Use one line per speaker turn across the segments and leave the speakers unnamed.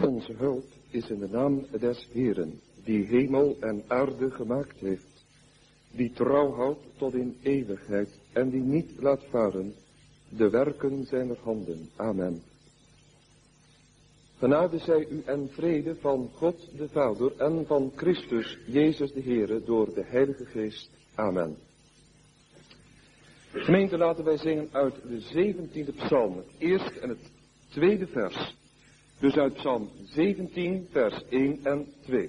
Onze hulp is in de naam des Heeren, die hemel en aarde gemaakt heeft, die trouw houdt tot in eeuwigheid en die niet laat varen de werken zijner handen. Amen. Genade zij u en vrede van God de Vader en van Christus Jezus de Heere door de Heilige Geest. Amen. Gemeente, laten wij zingen uit de 17e psalm, het eerste en het tweede vers. Dus uit psalm 17, vers 1 en 2.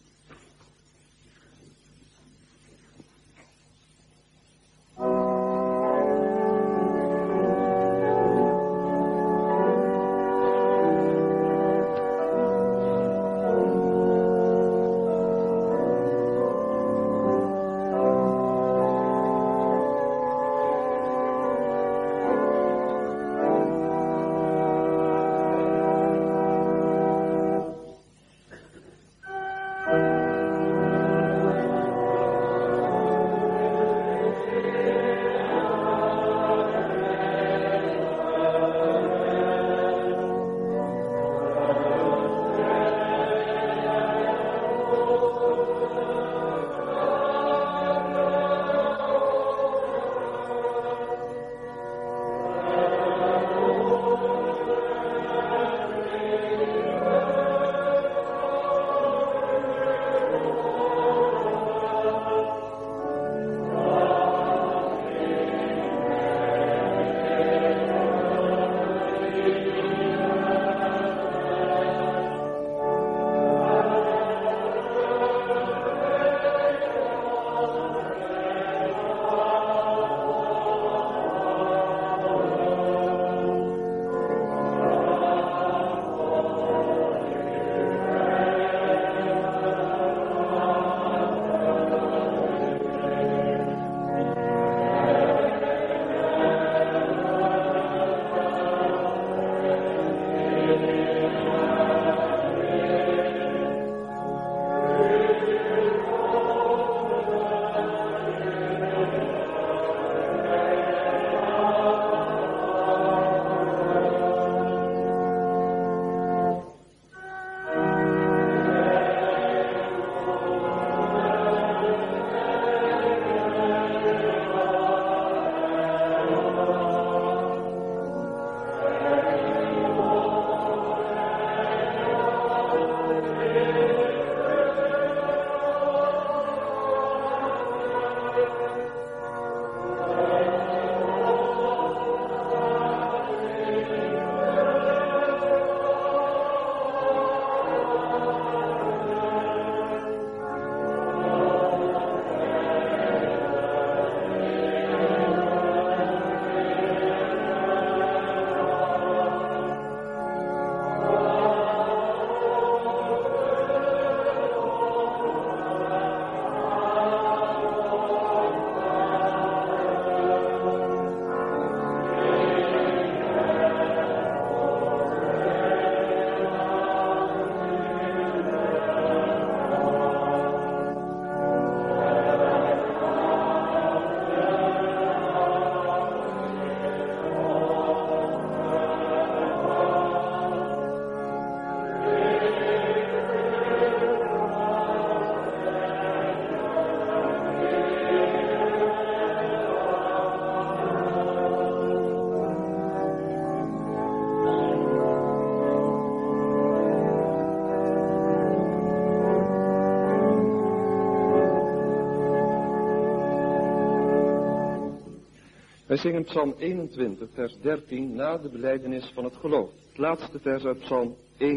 Wij zingen psalm 21, vers 13, na de belijdenis van het geloof. Het laatste vers uit psalm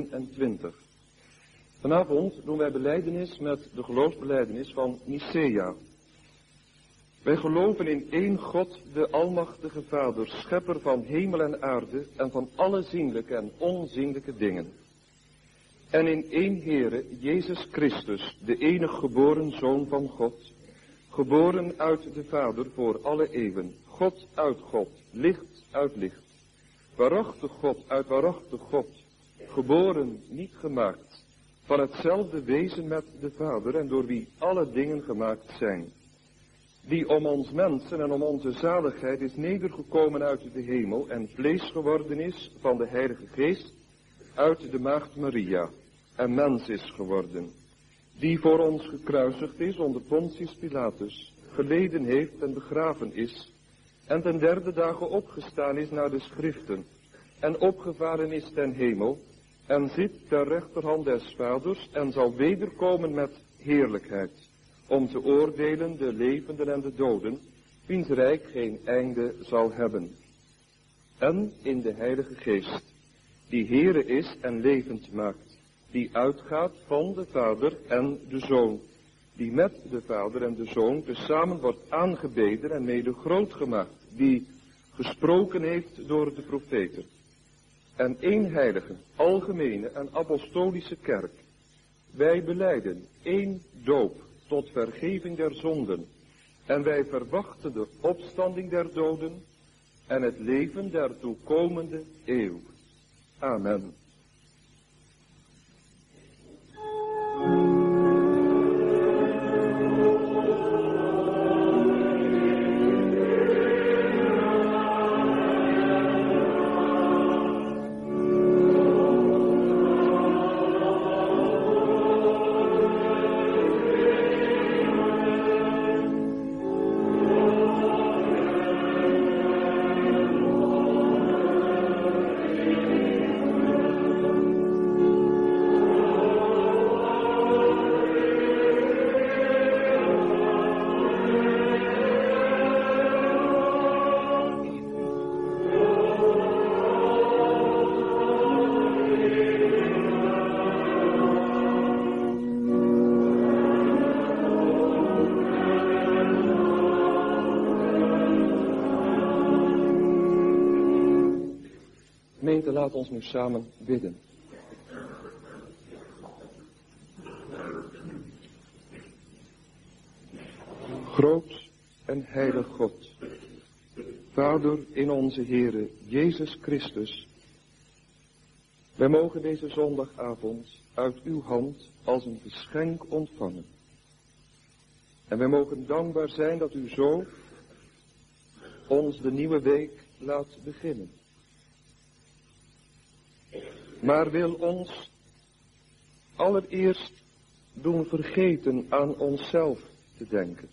21. Vanavond doen wij belijdenis met de geloofsbelijdenis van Nicea. Wij geloven in één God, de almachtige Vader, schepper van hemel en aarde en van alle zienlijke en onzienlijke dingen. En in één Heere, Jezus Christus, de enig geboren Zoon van God, geboren uit de Vader voor alle eeuwen, God uit God, licht uit licht, waarachtig God uit waarachtig God, geboren, niet gemaakt, van hetzelfde wezen met de Vader en door wie alle dingen gemaakt zijn, die om ons mensen en om onze zaligheid is nedergekomen uit de hemel en vlees geworden is van de Heilige Geest, uit de maagd Maria en mens is geworden, die voor ons gekruisigd is onder Pontius Pilatus, geleden heeft en begraven is, en ten derde dagen opgestaan is naar de schriften, en opgevaren is ten hemel, en zit ter rechterhand des Vaders, en zal wederkomen met heerlijkheid, om te oordelen de levenden en de doden, wiens rijk geen einde zal hebben. En in de Heilige Geest, die Heere is en levend maakt, die uitgaat van de Vader en de Zoon, die met de Vader en de Zoon tezamen wordt aangebeden en mede groot gemaakt, die gesproken heeft door de profeten. En één heilige, algemene en apostolische kerk. Wij belijden één doop tot vergeving der zonden. En wij verwachten de opstanding der doden en het leven der toekomende eeuw. Amen. Gemeente, laat ons nu samen bidden. Groot en heilig God, Vader in onze Heere Jezus Christus, wij mogen deze zondagavond uit uw hand als een geschenk ontvangen. En wij mogen dankbaar zijn dat u zo ons de nieuwe week laat beginnen. Maar wil ons allereerst doen vergeten aan onszelf te denken.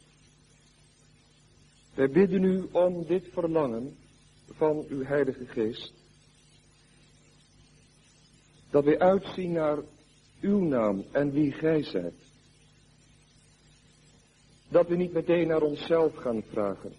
Wij bidden u om dit verlangen van uw Heilige Geest. Dat wij uitzien naar uw naam en wie gij zijt. Dat we niet meteen naar onszelf gaan vragen.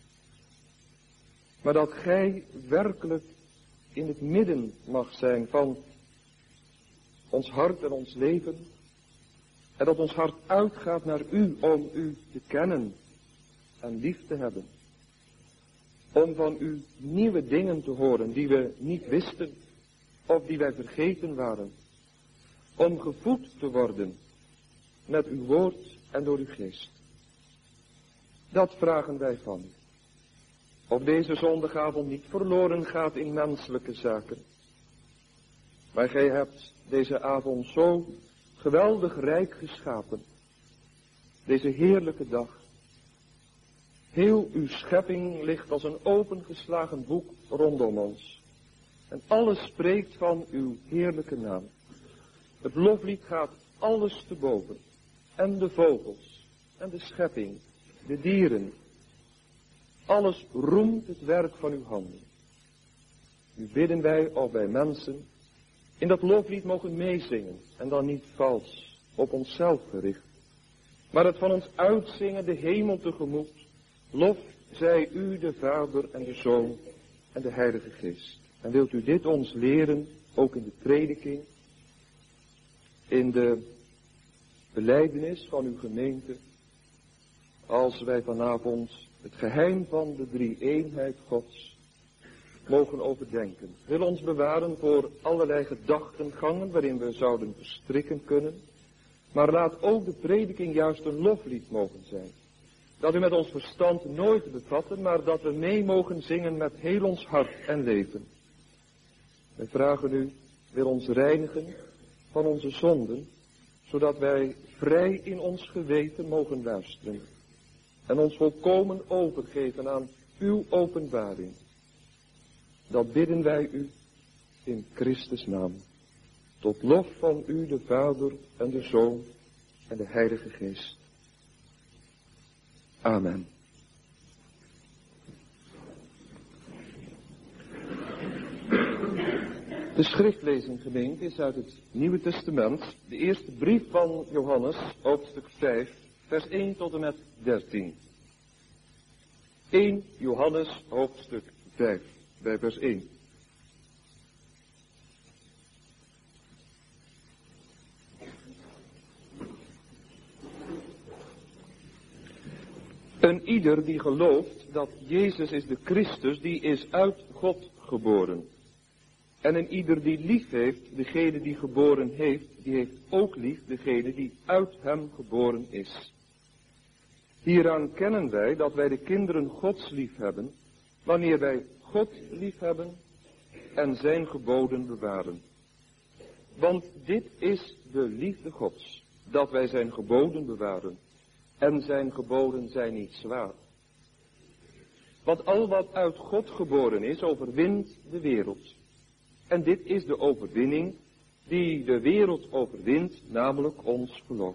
Maar dat gij werkelijk in het midden mag zijn van ons hart en ons leven. En dat ons hart uitgaat naar u om u te kennen en lief te hebben. Om van u nieuwe dingen te horen die we niet wisten of die wij vergeten waren. Om gevoed te worden met uw woord en door uw geest. Dat vragen wij van u. Op deze zondagavond niet verloren gaat in menselijke zaken. Maar gij hebt deze avond zo geweldig rijk geschapen. Deze heerlijke dag. Heel uw schepping ligt als een opengeslagen boek rondom ons. En alles spreekt van uw heerlijke naam. Het loflied gaat alles te boven. En de vogels, en de schepping, de dieren. Alles roemt het werk van uw handen. Nu bidden wij of wij mensen in dat loflied mogen meezingen. En dan niet vals op onszelf gericht. Maar het van ons uitzingen de hemel tegemoet. Lof zij u de Vader en de Zoon en de Heilige Geest. En wilt u dit ons leren, ook in de prediking, in de belijdenis van uw gemeente, als wij vanavond het geheim van de drie-eenheid Gods mogen overdenken. Wil ons bewaren voor allerlei gedachtengangen waarin we zouden verstrikken kunnen. Maar laat ook de prediking juist een loflied mogen zijn. Dat we met ons verstand nooit bevatten, maar dat we mee mogen zingen met heel ons hart en leven. Wij vragen u, wil ons reinigen van onze zonden, zodat wij vrij in ons geweten mogen luisteren. En ons volkomen overgeven aan uw openbaring. Dat bidden wij u in Christus naam. tot lof van u, de Vader en de Zoon en de Heilige Geest. Amen. De schriftlezing, gemeente, is uit het Nieuwe Testament, de eerste brief van Johannes, hoofdstuk 5, vers 1 tot en met 13. 1 Johannes, hoofdstuk 5, bij vers 1. En ieder die gelooft dat Jezus is de Christus, die is uit God geboren. En een ieder die lief heeft, degene die geboren heeft, die heeft ook lief degene die uit hem geboren is. Hieraan kennen wij dat wij de kinderen Gods lief hebben, wanneer wij God lief hebben en zijn geboden bewaren. Want dit is de liefde Gods, dat wij zijn geboden bewaren. En zijn geboden zijn niet zwaar. Want al wat uit God geboren is, overwint de wereld. En dit is de overwinning die de wereld overwint, namelijk ons geloof.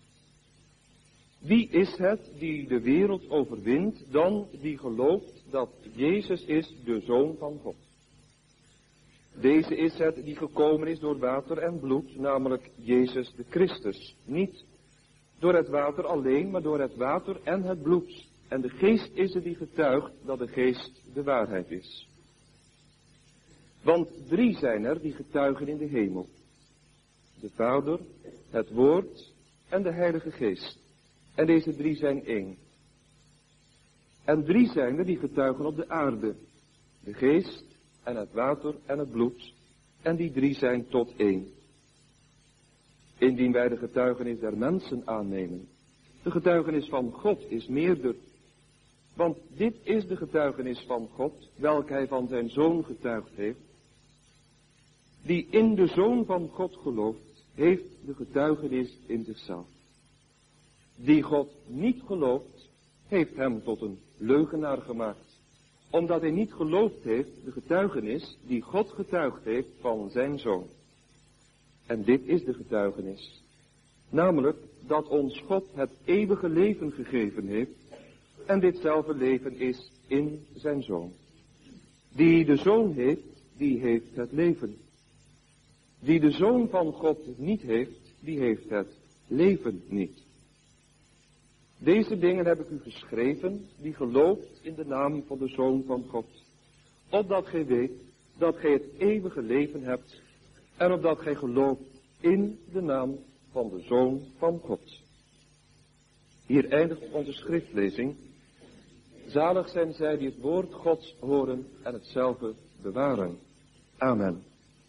Wie is het die de wereld overwint dan die gelooft dat Jezus is de Zoon van God? Deze is het die gekomen is door water en bloed, namelijk Jezus de Christus. Niet door het water alleen, maar door het water en het bloed. En de Geest is het die getuigt dat de Geest de waarheid is. Want 3 zijn er die getuigen in de hemel. De Vader, het Woord en de Heilige Geest. En deze 3 zijn 1. En 3 zijn er die getuigen op de aarde. De Geest en het water en het bloed. En die 3 zijn tot 1. Indien wij de getuigenis der mensen aannemen. De getuigenis van God is meerder. Want dit is de getuigenis van God, welke hij van zijn Zoon getuigd heeft. Die in de Zoon van God gelooft, heeft de getuigenis in zichzelf. Die God niet gelooft, heeft hem tot een leugenaar gemaakt. Omdat hij niet geloofd heeft de getuigenis die God getuigd heeft van zijn Zoon. En dit is de getuigenis. Namelijk dat ons God het eeuwige leven gegeven heeft. En ditzelfde leven is in zijn Zoon. Die de Zoon heeft, die heeft het leven. Die de Zoon van God niet heeft, die heeft het leven niet. Deze dingen heb ik u geschreven, die gelooft in de naam van de Zoon van God. Opdat gij weet dat gij het eeuwige leven hebt. En opdat gij gelooft in de naam van de Zoon van God. Hier eindigt onze schriftlezing. Zalig zijn zij die het woord Gods horen en hetzelfde bewaren. Amen.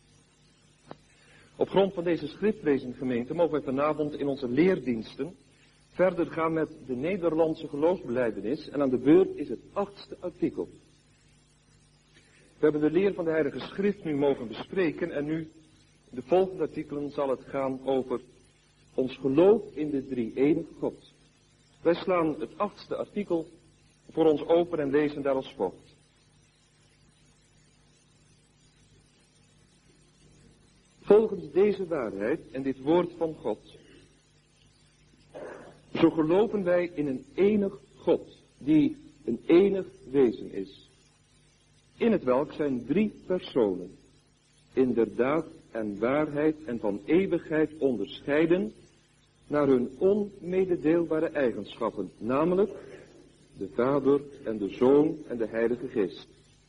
Op grond van deze schriftlezing, gemeente, mogen wij vanavond in onze leerdiensten verder gaan met de Nederlandse geloofsbelijdenis. En aan de beurt is het 8e artikel. We hebben de leer van de Heilige Schrift nu mogen bespreken en nu, in de volgende artikelen, zal het gaan over ons geloof in de drie-enige God. Wij slaan het 8e artikel voor ons open en lezen daar als volgt. Volgens deze waarheid en dit woord van God, zo geloven wij in een enig God, die een enig wezen is. In het welk zijn 3 personen, inderdaad en waarheid en van eeuwigheid onderscheiden naar hun onmededeelbare eigenschappen, namelijk de Vader en de Zoon en de Heilige Geest.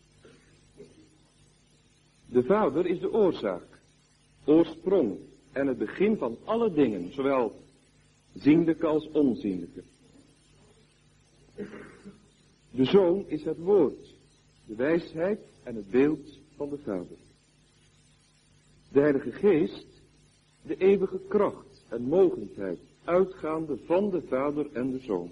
De Vader is de oorzaak, oorsprong en het begin van alle dingen, zowel zienlijke als onzienlijke. De Zoon is het woord, de wijsheid en het beeld van de Vader. De Heilige Geest, de eeuwige kracht en mogendheid, uitgaande van de Vader en de Zoon.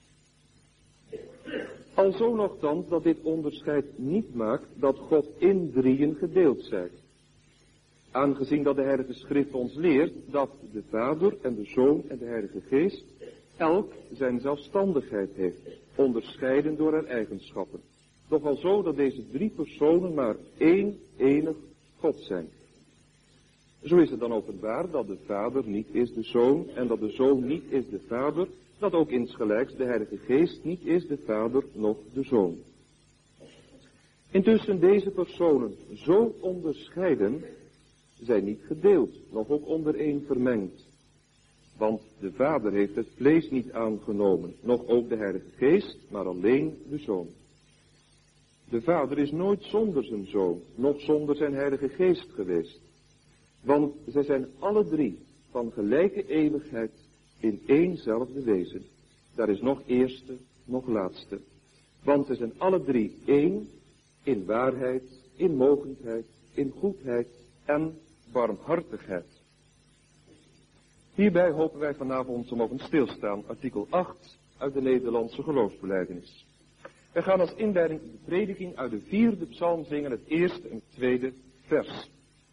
Alzo nochtans dat dit onderscheid niet maakt dat God in 3 gedeeld zij. Aangezien dat de Heilige Schrift ons leert dat de Vader en de Zoon en de Heilige Geest elk zijn zelfstandigheid heeft, onderscheiden door haar eigenschappen. Doch al zo dat deze 3 personen maar één enig God zijn. Zo is het dan openbaar dat de Vader niet is de Zoon en dat de Zoon niet is de Vader, dat ook insgelijks de Heilige Geest niet is de Vader noch de Zoon. Intussen deze personen zo onderscheiden, zijn niet gedeeld, nog ook ondereen vermengd. Want de Vader heeft het vlees niet aangenomen, nog ook de Heilige Geest, maar alleen de Zoon. De Vader is nooit zonder zijn Zoon, noch zonder zijn Heilige Geest geweest. Want zij zijn alle drie van gelijke eeuwigheid in éénzelfde wezen. Daar is nog eerste, nog laatste. Want zij zijn alle drie één in waarheid, in mogendheid, in goedheid en barmhartigheid. Hierbij hopen wij vanavond te mogen stilstaan, artikel 8 uit de Nederlandse geloofsbelijdenis. Wij gaan als inleiding in de prediking uit de 4e psalm zingen, het eerste en het tweede vers.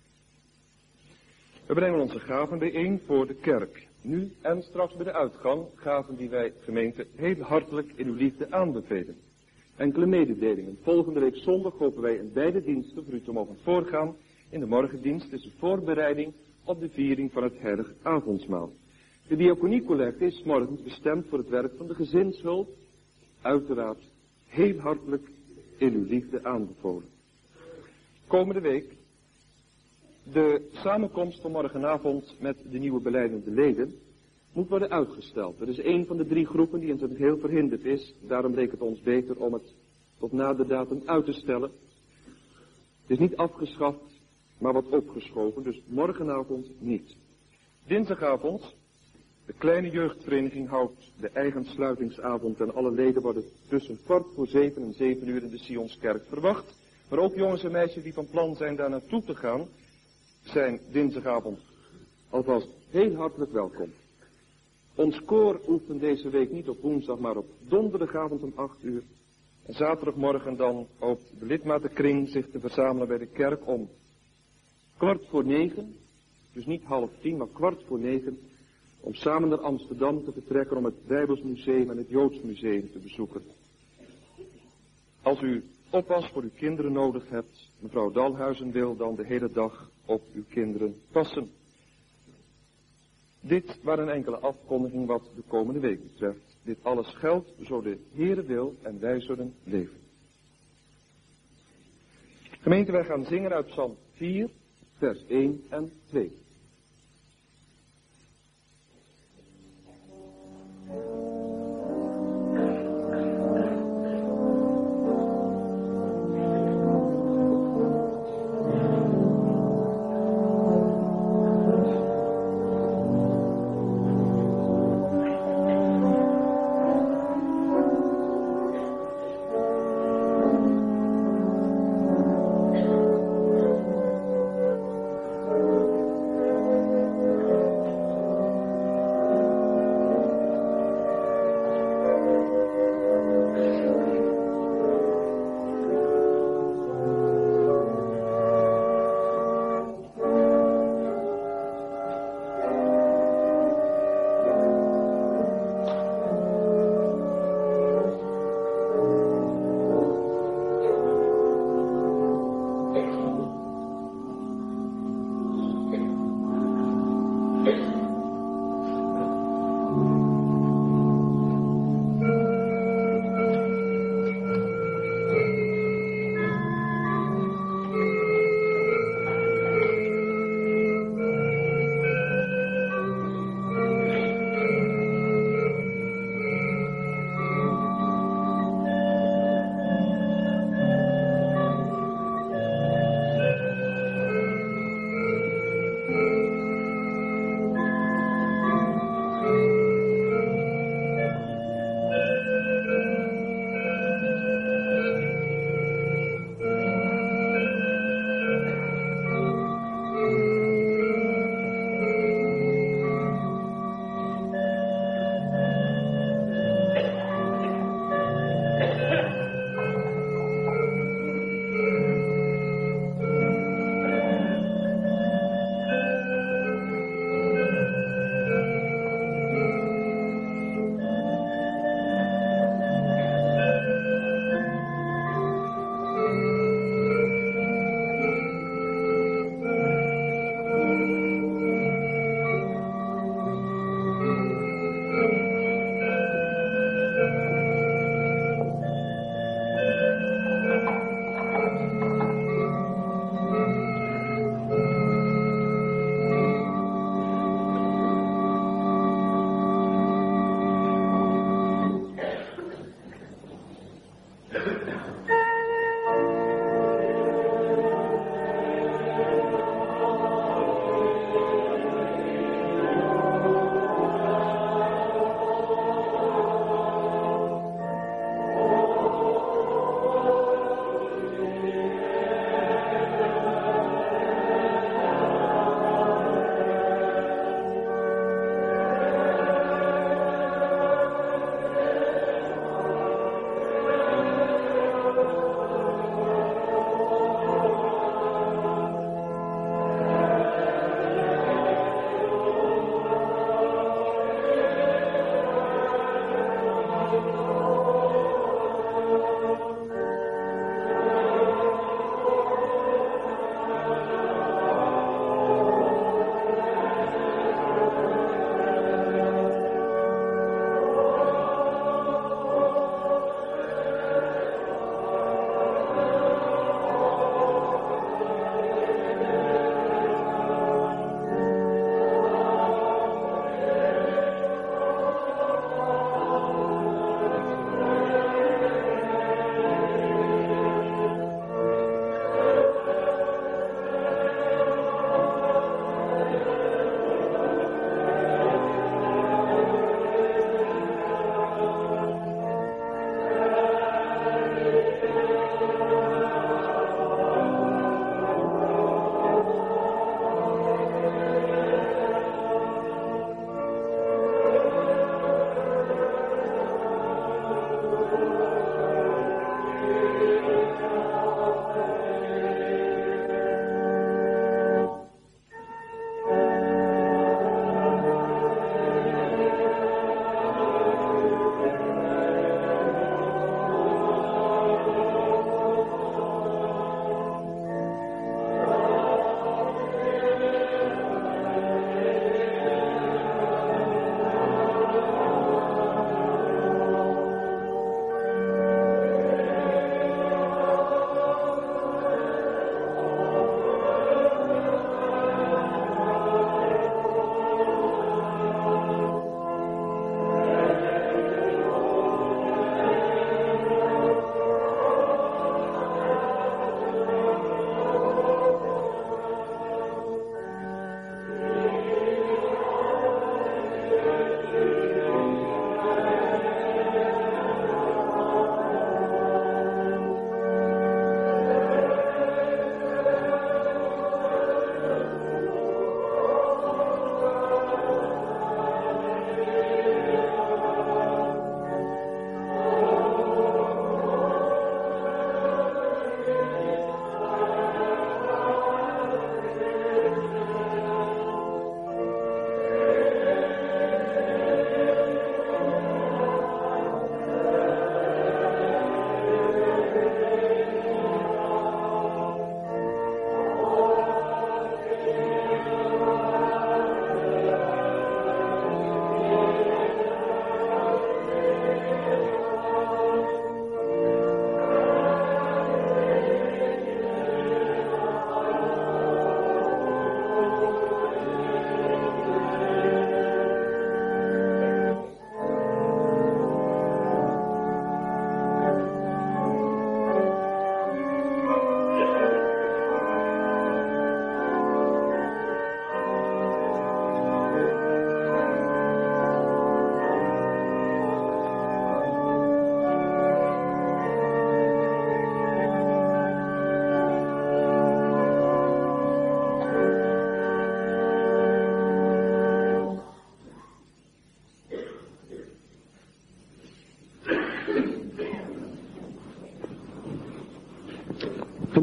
We brengen onze gaven bijeen voor de kerk. Nu en straks bij de uitgang, gaven die wij gemeente heel hartelijk in uw liefde aanbevelen. Enkele mededelingen. Volgende week zondag hopen wij in beide diensten voor u te mogen voorgaan. In de morgendienst is de voorbereiding op de viering van het heilige avondmaal. De diaconiecollecte is morgen bestemd voor het werk van de gezinshulp. Uiteraard heel hartelijk in uw liefde aanbevolen. Komende week de samenkomst van morgenavond met de nieuwe belijdende leden moet worden uitgesteld. Er is een van de 3 groepen die in zijn geheel verhinderd is. Daarom leek het ons beter om het tot na de datum uit te stellen. Het is niet afgeschaft, maar wat opgeschoven, dus morgenavond niet. Dinsdagavond, de kleine jeugdvereniging houdt de eigen sluitingsavond en alle leden worden tussen 6:15 en 7 uur in de Sionskerk verwacht. Maar ook jongens en meisjes die van plan zijn daar naartoe te gaan, zijn dinsdagavond alvast heel hartelijk welkom. Ons koor oefent deze week niet op woensdag, maar op donderdagavond om 8 uur. En zaterdagmorgen dan hoopt de lidmatenkring zich te verzamelen bij de kerk om 9:15, dus niet 8:30, maar 9:15, om samen naar Amsterdam te vertrekken om het Bijbelsmuseum en het Joods Museum te bezoeken. Als u oppas voor uw kinderen nodig hebt, mevrouw Dalhuizen wil dan de hele dag op uw kinderen passen. Dit waren enkele afkondigingen wat de komende week betreft. Dit alles geldt zo de Heere wil en wij zullen leven. Gemeente, wij gaan zingen uit Psalm 4, vers 1 en 2.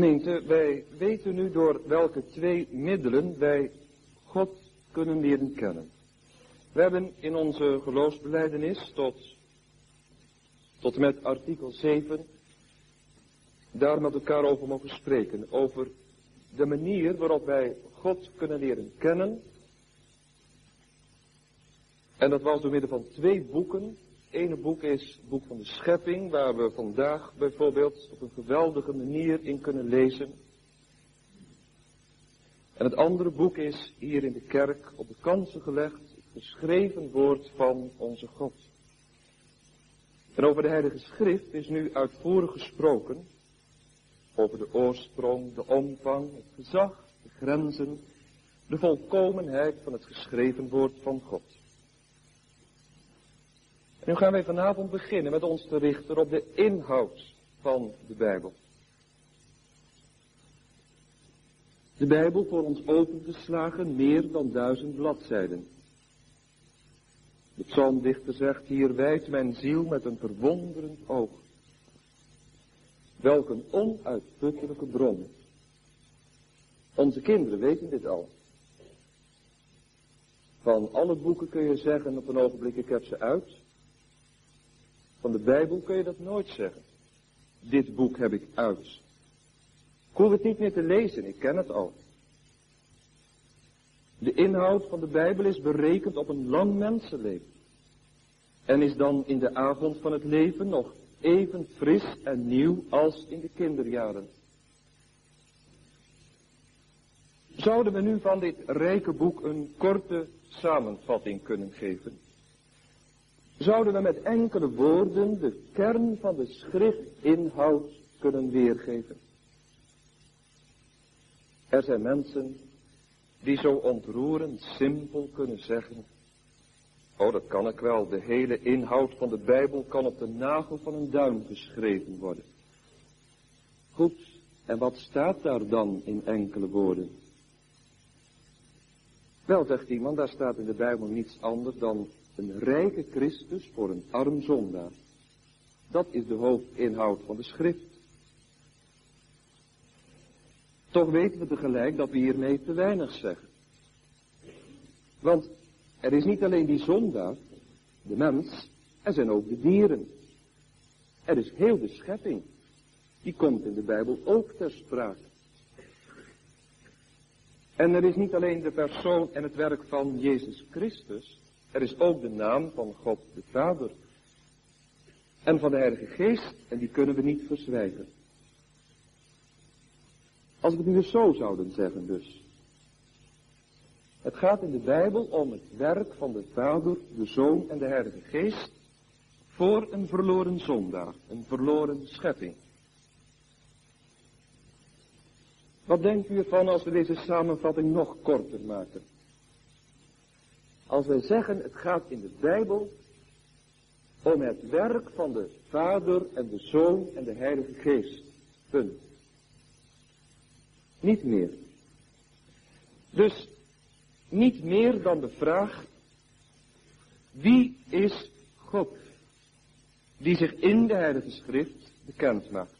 Gemeente, wij weten nu door welke 2 middelen wij God kunnen leren kennen. We hebben in onze geloofsbelijdenis tot en met artikel 7 daar met elkaar over mogen spreken. Over de manier waarop wij God kunnen leren kennen. En dat was door middel van 2 boeken. Het ene boek is het boek van de schepping, waar we vandaag bijvoorbeeld op een geweldige manier in kunnen lezen. En het andere boek is hier in de kerk op de kansen gelegd, het geschreven woord van onze God. En over de Heilige Schrift is nu uitvoerig gesproken, over de oorsprong, de omvang, het gezag, de grenzen, de volkomenheid van het geschreven woord van God. En nu gaan wij vanavond beginnen met ons te richten op de inhoud van de Bijbel. De Bijbel voor ons opengeslagen meer dan 1000 bladzijden. De psalmdichter zegt, hier wijdt mijn ziel met een verwonderend oog. Welk een onuitputtelijke bron. Onze kinderen weten dit al. Van alle boeken kun je zeggen op een ogenblik, ik heb ze uit. Van de Bijbel kun je dat nooit zeggen. Dit boek heb ik uit. Ik hoef het niet meer te lezen, ik ken het al. De inhoud van de Bijbel is berekend op een lang mensenleven. En is dan in de avond van het leven nog even fris en nieuw als in de kinderjaren. Zouden we nu van dit rijke boek een korte samenvatting kunnen geven? Zouden we met enkele woorden de kern van de schriftinhoud kunnen weergeven? Er zijn mensen die zo ontroerend simpel kunnen zeggen, oh, dat kan ik wel, de hele inhoud van de Bijbel kan op de nagel van een duim geschreven worden. Goed, en wat staat daar dan in enkele woorden? Wel, zegt iemand, daar staat in de Bijbel niets anders dan een rijke Christus voor een arm zondaar. Dat is de hoofdinhoud van de schrift. Toch weten we tegelijk dat we hiermee te weinig zeggen. Want er is niet alleen die zondaar, de mens, er zijn ook de dieren. Er is heel de schepping. Die komt in de Bijbel ook ter sprake. En er is niet alleen de persoon en het werk van Jezus Christus. Er is ook de naam van God de Vader. En van de Heilige Geest, en die kunnen we niet verzwijgen. Als we het nu eens zo zouden zeggen dus. Het gaat in de Bijbel om het werk van de Vader, de Zoon en de Heilige Geest voor een verloren zondaar, een verloren schepping. Wat denkt u ervan als we deze samenvatting nog korter maken? Als wij zeggen het gaat in de Bijbel om het werk van de Vader en de Zoon en de Heilige Geest. Punt. Niet meer. Dus niet meer dan de vraag, wie is God? Die zich in de Heilige Schrift bekend maakt.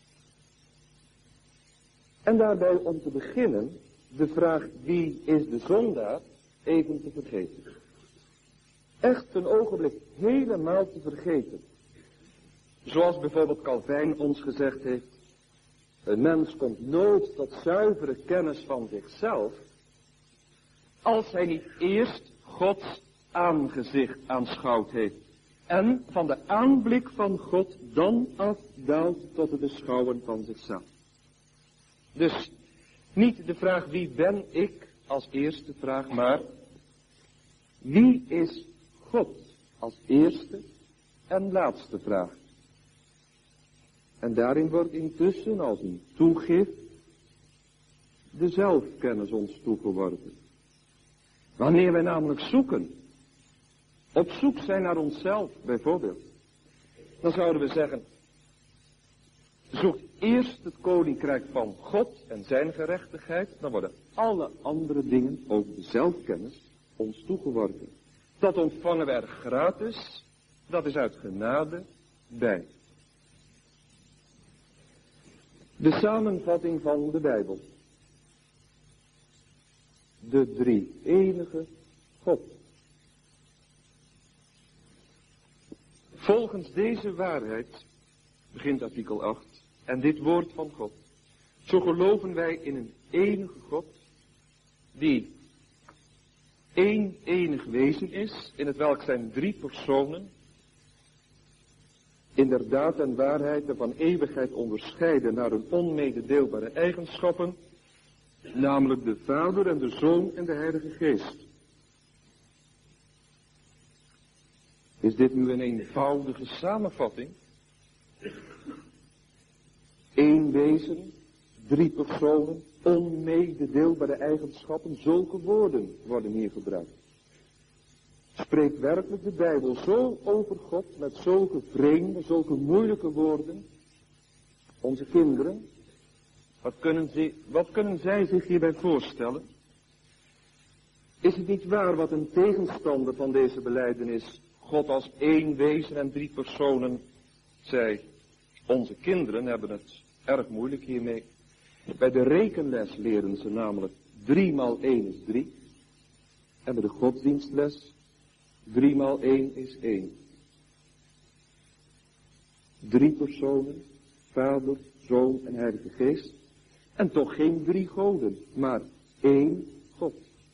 En daarbij om te beginnen, de vraag wie is de zondaar, even te vergeten. Echt een ogenblik helemaal te vergeten. Zoals bijvoorbeeld Calvijn ons gezegd heeft, een mens komt nooit tot zuivere kennis van zichzelf, als hij niet eerst Gods aangezicht aanschouwd heeft. En van de aanblik van God dan afdaalt tot het beschouwen van zichzelf. Dus niet de vraag wie ben ik als eerste vraag, maar wie is God als eerste en laatste vraag. En daarin wordt intussen als een toegift de zelfkennis ons toegeworpen. Wanneer wij namelijk zoeken, op zoek zijn naar onszelf bijvoorbeeld, dan zouden we zeggen, zoek eerst het koninkrijk van God en zijn gerechtigheid, dan worden alle andere dingen, ook de zelfkennis, ons toegeworpen. Dat ontvangen wij er gratis, dat is uit genade bij. De samenvatting van de Bijbel. De drie enige God. Volgens deze waarheid, begint artikel 8, en dit woord van God, zo geloven wij in een enige God, die één enig wezen is, in het welk zijn drie personen, inderdaad en waarheid en van eeuwigheid onderscheiden naar hun onmededeelbare eigenschappen, namelijk de Vader en de Zoon en de Heilige Geest. Is dit nu een eenvoudige samenvatting? Eén wezen, drie personen, onmededeelbare eigenschappen, zulke woorden worden hier gebruikt. Spreekt werkelijk de Bijbel zo over God met zulke vreemde, zulke moeilijke woorden? Onze kinderen, wat kunnen zij zich hierbij voorstellen? Is het niet waar wat een tegenstander van deze belijdenis, God als één wezen en drie personen, zei? Onze kinderen hebben het erg moeilijk hiermee. Bij de rekenles leren ze namelijk 3 maal 1 is 3. En bij de godsdienstles 3 maal 1 is 1. 3 personen, Vader, Zoon en Heilige Geest. En toch geen 3 goden, maar 1 God.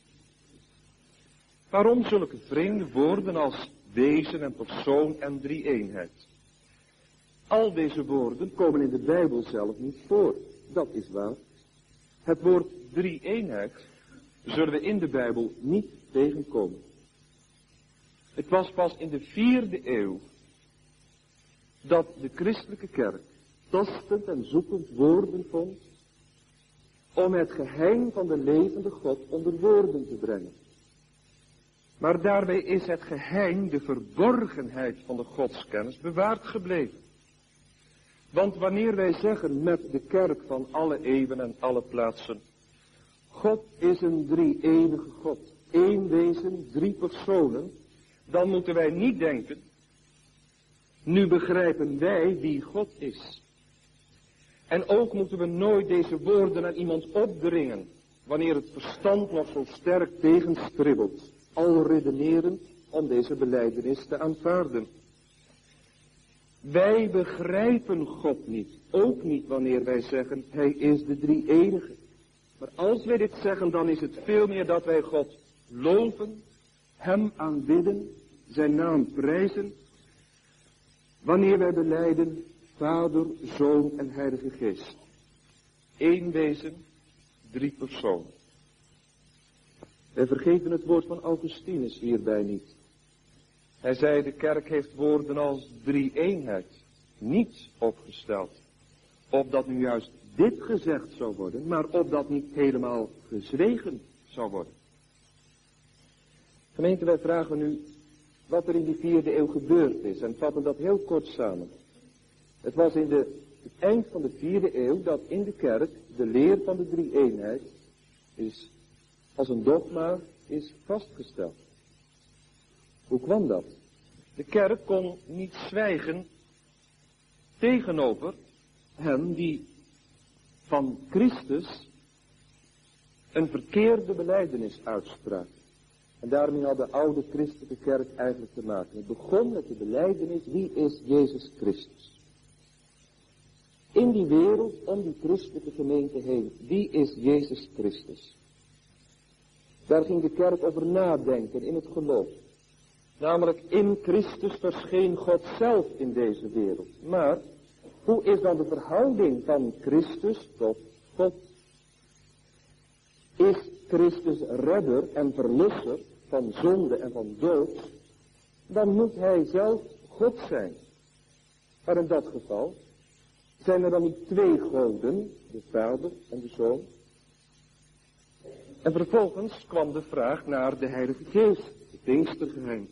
Waarom zulke vreemde woorden als wezen en persoon en drie-eenheid? Al deze woorden komen in de Bijbel zelf niet voor. Dat is waar. Het woord drie-eenheid zullen we in de Bijbel niet tegenkomen. Het was pas in de 4e eeuw dat de christelijke kerk tastend en zoekend woorden vond om het geheim van de levende God onder woorden te brengen. Maar daarbij is het geheim, de verborgenheid van de godskennis bewaard gebleven. Want wanneer wij zeggen met de kerk van alle eeuwen en alle plaatsen, God is een drie-enige God, één wezen, 3 personen, dan moeten wij niet denken, nu begrijpen wij wie God is. En ook moeten we nooit deze woorden aan iemand opdringen, wanneer het verstand nog zo sterk tegenstribbelt, al redenerend om deze belijdenis te aanvaarden. Wij begrijpen God niet, ook niet wanneer wij zeggen, Hij is de drie-enige. Maar als wij dit zeggen, dan is het veel meer dat wij God loven, Hem aanbidden, Zijn naam prijzen, wanneer wij belijden Vader, Zoon en Heilige Geest. 1 wezen, 3 personen. Wij vergeten het woord van Augustinus hierbij niet. Hij zei, de kerk heeft woorden als drie-eenheid niet opgesteld. Opdat nu juist dit gezegd zou worden, maar opdat niet helemaal gezwegen zou worden. Gemeente, wij vragen nu wat er in die 4e eeuw gebeurd is en vatten dat heel kort samen. Het was in het eind van de 4e eeuw dat in de kerk de leer van de drie-eenheid is als een dogma is vastgesteld. Hoe kwam dat? De kerk kon niet zwijgen tegenover hen die van Christus een verkeerde belijdenis uitspraken. En daarmee had de oude christelijke kerk eigenlijk te maken. Het begon met de belijdenis, wie is Jezus Christus? In die wereld, om die christelijke gemeente heen, wie is Jezus Christus? Daar ging de kerk over nadenken in het geloof. Namelijk, in Christus verscheen God zelf in deze wereld. Maar, hoe is dan de verhouding van Christus tot God? Is Christus redder en verlosser van zonde en van dood? Dan moet Hij zelf God zijn. Maar in dat geval zijn er dan niet 2 goden, de Vader en de Zoon? En vervolgens kwam de vraag naar de Heilige Geest, het Pinkstergeheim.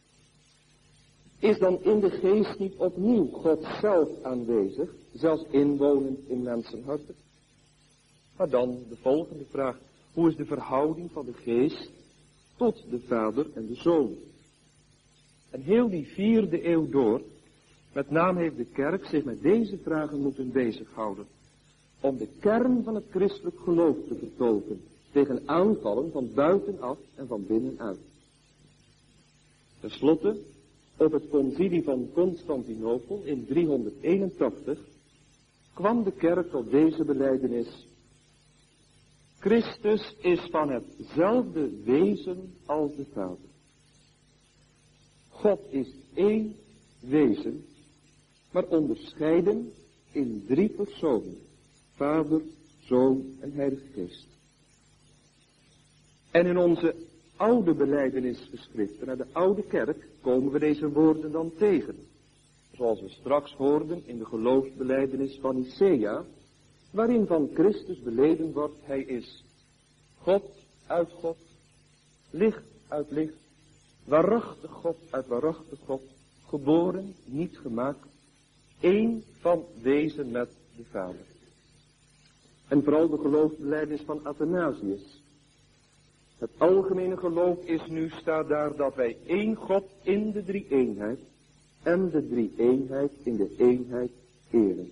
Is dan in de Geest niet opnieuw God zelf aanwezig, zelfs inwonend in mensenharten? Maar dan de volgende vraag, hoe is de verhouding van de Geest tot de Vader en de Zoon? En heel die 4e eeuw door, met name heeft de kerk zich met deze vragen moeten bezighouden.
om de kern van het christelijk geloof te vertolken tegen aanvallen van buitenaf en van binnenuit. Ten slotte, op het concilie van Constantinopel in 381 kwam de kerk tot deze belijdenis: Christus is van hetzelfde wezen als de Vader. God is één wezen, maar onderscheiden in 3 personen: Vader, Zoon en Heilige Geest. En in onze oude belijdenisgeschriften, naar de oude kerk, komen we deze woorden dan tegen. Zoals we straks hoorden in de geloofsbelijdenis van Nicea, waarin van Christus beleden wordt: Hij is God uit God, licht uit licht, waarachtig God uit waarachtig God, geboren, niet gemaakt, één van wezen met de Vader. En vooral de geloofsbelijdenis van Athanasius. Het algemene geloof is nu, staat daar, dat wij één God in de 3-eenheid en de 3-eenheid in de eenheid eren.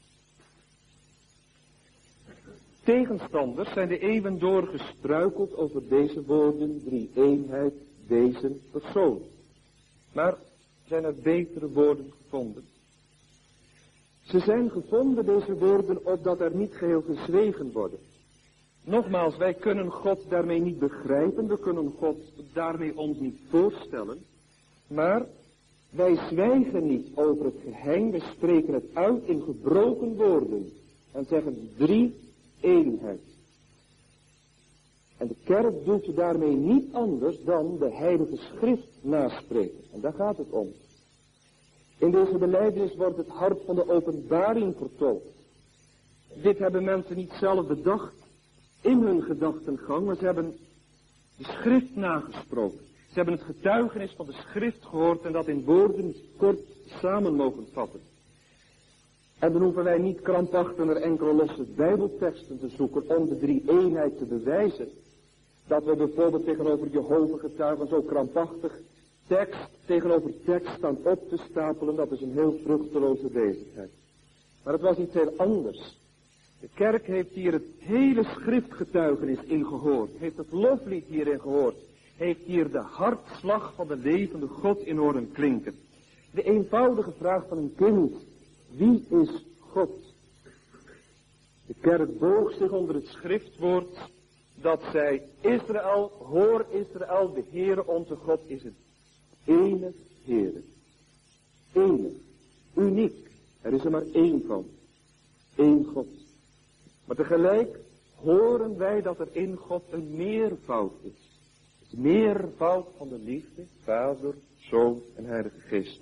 Tegenstanders zijn de eeuwen door gestruikeld over deze woorden: 3-eenheid, wezen, persoon. Maar zijn er betere woorden gevonden? Ze zijn gevonden, deze woorden, opdat er niet geheel gezwegen worden. Nogmaals, wij kunnen God daarmee niet begrijpen, we kunnen God daarmee ons niet voorstellen, maar wij zwijgen niet over het geheim, we spreken het uit in gebroken woorden en zeggen 3-eenheid. En de kerk doet daarmee niet anders dan de heilige schrift naspreken, en daar gaat het om. In deze belijdenis wordt het hart van de openbaring vertolkt. Dit hebben mensen niet zelf bedacht in hun gedachtengang, maar ze hebben de schrift nagesproken. Ze hebben het getuigenis van de schrift gehoord en dat in woorden kort samen mogen vatten. En dan hoeven wij niet krampachtig naar enkele losse bijbelteksten te zoeken om de 3-eenheid te bewijzen. Dat we bijvoorbeeld tegenover Jehovah getuigen zo krampachtig tekst tegenover tekst staan op te stapelen, dat is een heel vruchteloze bezigheid. Maar het was iets heel anders. De kerk heeft hier het hele schriftgetuigenis in gehoord, heeft het loflied hierin gehoord, heeft hier de hartslag van de levende God in horen klinken. De eenvoudige vraag van een kind: wie is God? De kerk boog zich onder het schriftwoord dat zei: Israël, hoor Israël, de Heere onze God is het enig Heere. Enig, uniek, er is er maar één van, één God. Maar tegelijk horen wij dat er in God een meervoud is. Het meervoud van de liefde, Vader, Zoon en Heilige Geest.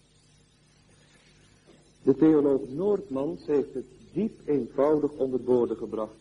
De theoloog Noordmans heeft het diep eenvoudig onder woorden gebracht.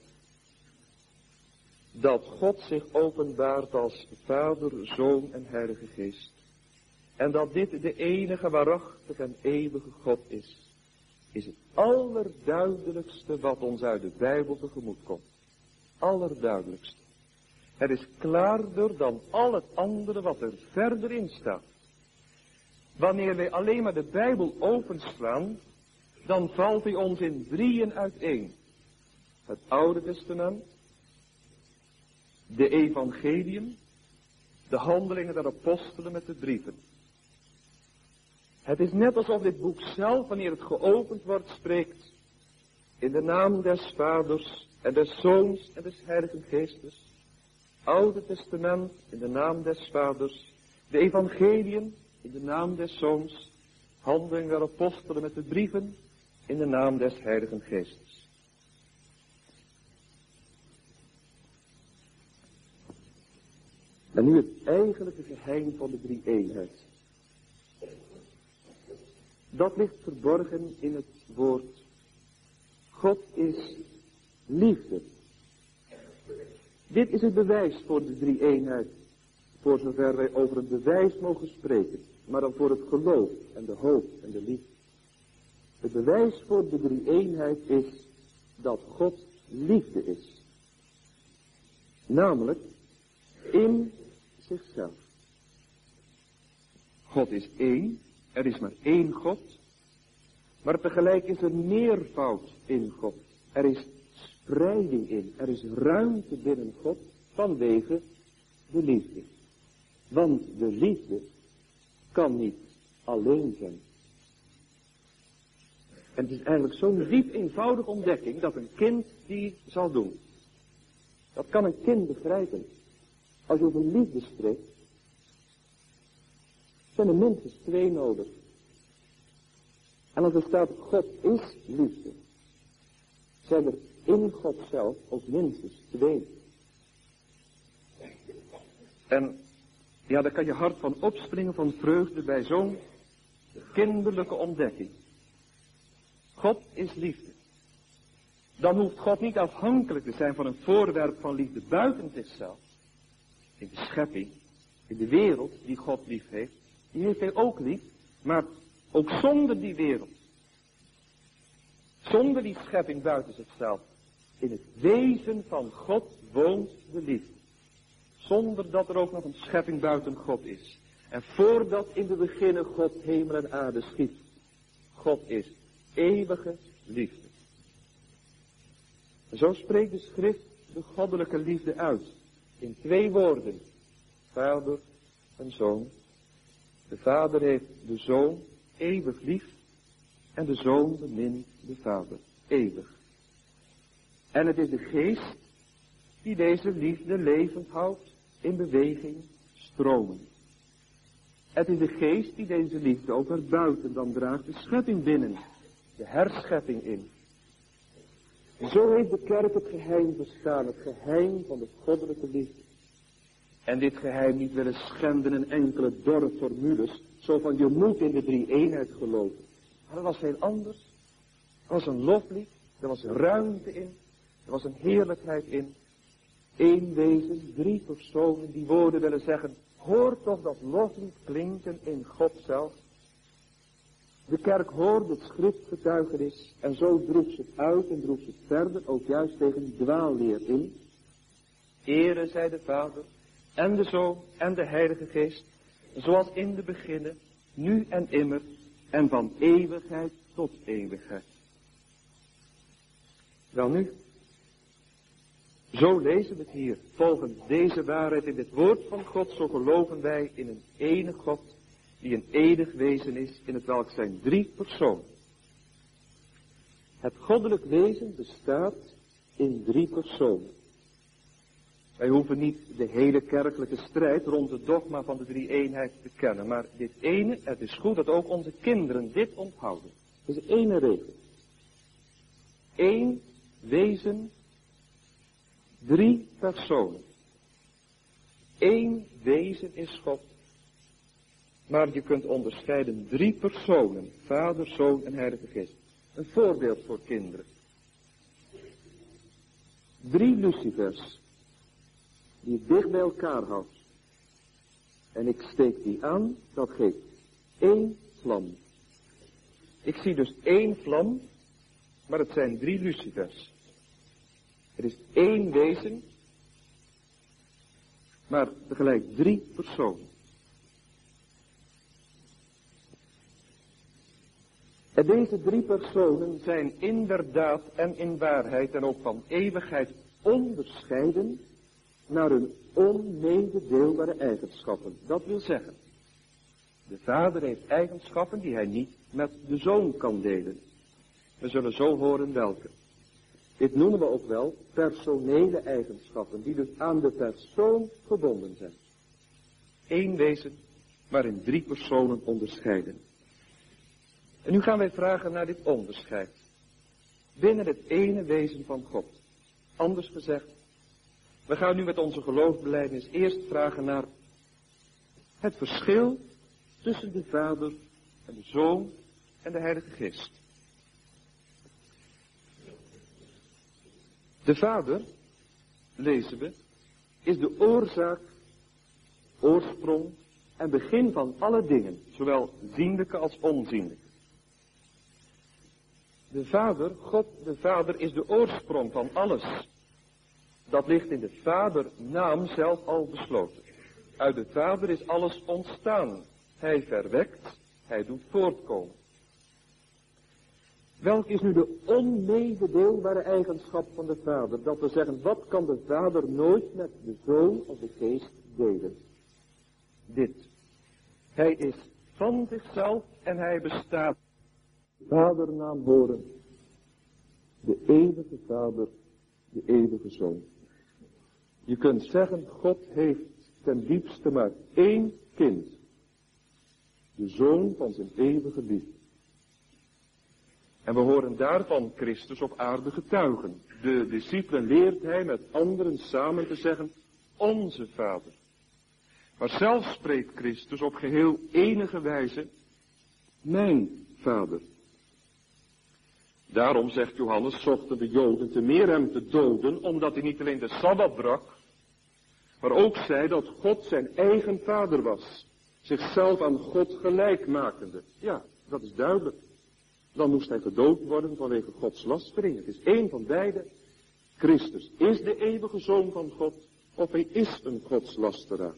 Dat God zich openbaart als Vader, Zoon en Heilige Geest. En dat dit de enige waarachtige en eeuwige God is het allerduidelijkste wat ons uit de Bijbel tegemoet komt. Allerduidelijkste. Het is klaarder dan al het andere wat er verder in staat. Wanneer wij alleen maar de Bijbel openslaan, dan valt hij ons in 3 uiteen. Het Oude Testament, de Evangeliën, de handelingen der apostelen met de brieven. Het is net alsof dit boek zelf, wanneer het geopend wordt, spreekt in de naam des Vaders en des Zoons en des Heiligen Geestes. Oude Testament in de naam des Vaders, de Evangeliën in de naam des Zoons, handelingen der apostelen met de brieven in de naam des Heiligen Geestes. En nu het eigenlijke geheim van de 3-eenheid. Dat ligt verborgen in het woord: God is liefde. Dit is het bewijs voor de 3-eenheid, voor zover wij over een bewijs mogen spreken, maar dan voor het geloof en de hoop en de liefde. Het bewijs voor de 3-eenheid is dat God liefde is. Namelijk in zichzelf. God is één, er is maar één God, maar tegelijk is er meervoud in God. Er is spreiding in, er is ruimte binnen God vanwege de liefde. Want de liefde kan niet alleen zijn. En het is eigenlijk zo'n diep eenvoudige ontdekking dat een kind die zal doen. Dat kan een kind begrijpen. Als je over liefde spreekt, zijn er minstens 2 nodig. En als er staat God is liefde, zijn er in God zelf ook minstens 2. En ja, daar kan je hart van opspringen van vreugde bij zo'n kinderlijke ontdekking. God is liefde. Dan hoeft God niet afhankelijk te zijn van een voorwerp van liefde buiten zichzelf. In de schepping, in de wereld die God lief heeft, die heeft hij ook lief, maar ook zonder die wereld. Zonder die schepping buiten zichzelf. In het wezen van God woont de liefde. Zonder dat er ook nog een schepping buiten God is. En voordat in de beginnen God hemel en aarde schiep. God is eeuwige liefde. En zo spreekt de schrift de goddelijke liefde uit. In 2 woorden. Vader en zoon. De vader heeft de zoon eeuwig lief. En de zoon bemint de vader eeuwig. En het is de geest die deze liefde levend houdt, in beweging, stromen. Het is de geest die deze liefde ook naar buiten dan draagt de schepping binnen, de herschepping in. Zo heeft de kerk het geheim verstaan, het geheim van de goddelijke liefde. En dit geheim niet willen schenden in enkele dorre formules, zo van je moet in de 3-eenheid geloven. Maar dat was heel anders. Er was een loflied, er was ruimte in, er was een heerlijkheid in. 1 wezen, 3 personen die woorden willen zeggen, hoor toch dat loflied klinken in God zelf. De kerk hoorde het schriftgetuigenis en zo droeg ze het uit en droeg ze het verder, ook juist tegen dwaalleer in. Ere zij de Vader en de Zoon en de Heilige Geest, zoals in de beginnen, nu en immer en van eeuwigheid tot eeuwigheid. Welnu, zo lezen we het hier. Volgens deze waarheid in het woord van God, zo geloven wij in een enige God, die een eeuwig wezen is, in het welk zijn 3 personen. Het goddelijk wezen bestaat in 3 personen. Wij hoeven niet de hele kerkelijke strijd rond het dogma van de 3-eenheid te kennen, maar dit ene, het is goed dat ook onze kinderen dit onthouden. Het is de ene regel. 1 wezen, 3 personen. 1 wezen is God. Maar je kunt onderscheiden 3 personen. Vader, Zoon en Heilige Geest. Een voorbeeld voor kinderen. 3 lucifers. Die ik dicht bij elkaar houd. En ik steek die aan. Dat geeft 1 vlam. Ik zie dus 1 vlam. Maar het zijn 3 lucifers. Er is 1 wezen. Maar tegelijk 3 personen. En deze 3 personen zijn inderdaad en in waarheid en ook van eeuwigheid onderscheiden naar hun onmededeelbare eigenschappen. Dat wil zeggen, de Vader heeft eigenschappen die hij niet met de Zoon kan delen. We zullen zo horen welke. Dit noemen we ook wel personele eigenschappen, die dus aan de persoon gebonden zijn. 1 wezen, maar in 3 personen onderscheiden. En nu gaan wij vragen naar dit onderscheid. Binnen het ene wezen van God. Anders gezegd, we gaan nu met onze geloofsbelijdenis eerst vragen naar het verschil tussen de Vader en de Zoon en de Heilige Geest. De Vader, lezen we, is de oorzaak, oorsprong en begin van alle dingen, zowel zienlijke als onzienlijke. De Vader, God de Vader, is de oorsprong van alles. Dat ligt in de Vadernaam zelf al besloten. Uit de Vader is alles ontstaan. Hij verwekt, hij doet voortkomen. Welk is nu de onmededeelbare eigenschap van de Vader? Dat we zeggen, wat kan de Vader nooit met de Zoon of de Geest delen?
Dit. Hij is van zichzelf en hij bestaat.
Vadernaam horen. De eeuwige Vader, de eeuwige Zoon. Je kunt zeggen, God heeft ten diepste maar één kind. De Zoon van zijn eeuwige liefde.
En we horen daarvan Christus op aarde getuigen. De discipelen leert hij met anderen samen te zeggen, onze Vader. Maar zelf spreekt Christus op geheel enige wijze, mijn Vader. Daarom, zegt Johannes, zochten de Joden te meer hem te doden, omdat hij niet alleen de Sabbat brak, maar ook zei dat God zijn eigen Vader was, zichzelf aan God gelijk makende. Ja, dat is duidelijk. Dan moest hij gedood worden vanwege Gods lastering. Het is één van beide. Christus is de eeuwige Zoon van God, of hij is een godslasteraar.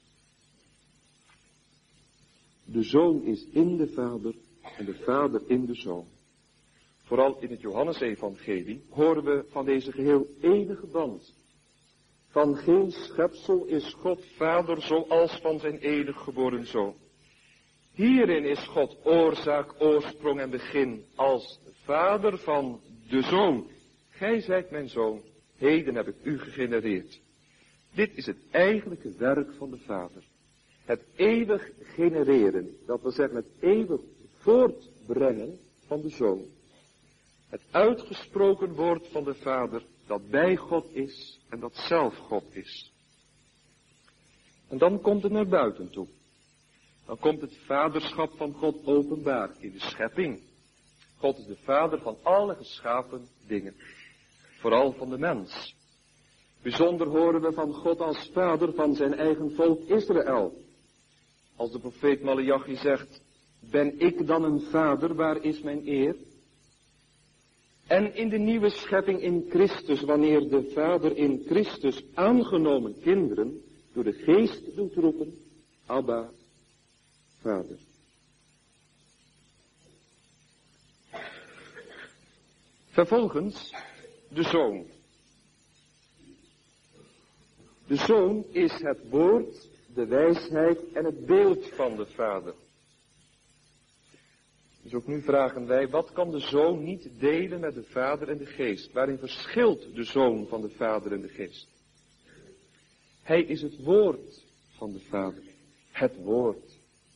De Zoon is in de Vader en de Vader in de Zoon. Vooral in het Johannesevangelie horen we van deze geheel enige band. Van geen schepsel is God Vader zoals van zijn enig geboren Zoon. Hierin is God oorzaak, oorsprong en begin als Vader van de Zoon. Gij zijt mijn Zoon, heden heb ik u gegenereerd. Dit is het eigenlijke werk van de Vader. Het eeuwig genereren, dat wil zeggen het eeuwig voortbrengen van de Zoon. Het uitgesproken woord van de Vader, dat bij God is en dat zelf God is. En dan komt het naar buiten toe. Dan komt het vaderschap van God openbaar in de schepping. God is de Vader van alle geschapen dingen. Vooral van de mens. Bijzonder horen we van God als Vader van zijn eigen volk Israël. Als de profeet Maleachi zegt, ben ik dan een vader, waar is mijn eer? En in de nieuwe schepping in Christus, wanneer de Vader in Christus aangenomen kinderen door de Geest doet roepen, Abba, Vader. Vervolgens de Zoon. De Zoon is het woord, de wijsheid en het beeld van de Vader. Dus ook nu vragen wij, wat kan de Zoon niet delen met de Vader en de Geest? Waarin verschilt de Zoon van de Vader en de Geest? Hij is het woord van de Vader. Het woord.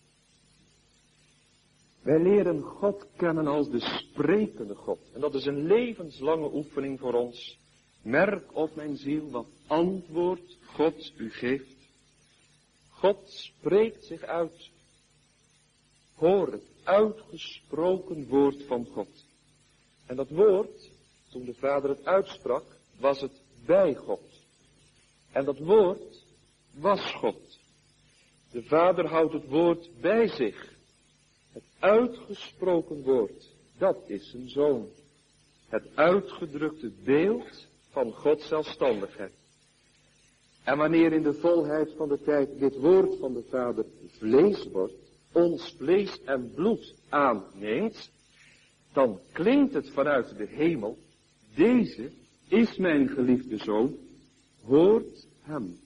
Wij leren God kennen als de sprekende God. En dat is een levenslange oefening voor ons. Merk op mijn ziel wat antwoord God u geeft. God spreekt zich uit. Hoor het uitgesproken woord van God. En dat woord, toen de Vader het uitsprak, was het bij God. En dat woord was God. De Vader houdt het woord bij zich. Het uitgesproken woord, dat is zijn Zoon. Het uitgedrukte beeld van Gods zelfstandigheid. En wanneer in de volheid van de tijd dit woord van de Vader vlees wordt, ons vlees en bloed aanneemt, dan klinkt het vanuit de hemel, deze is mijn geliefde Zoon, hoort hem.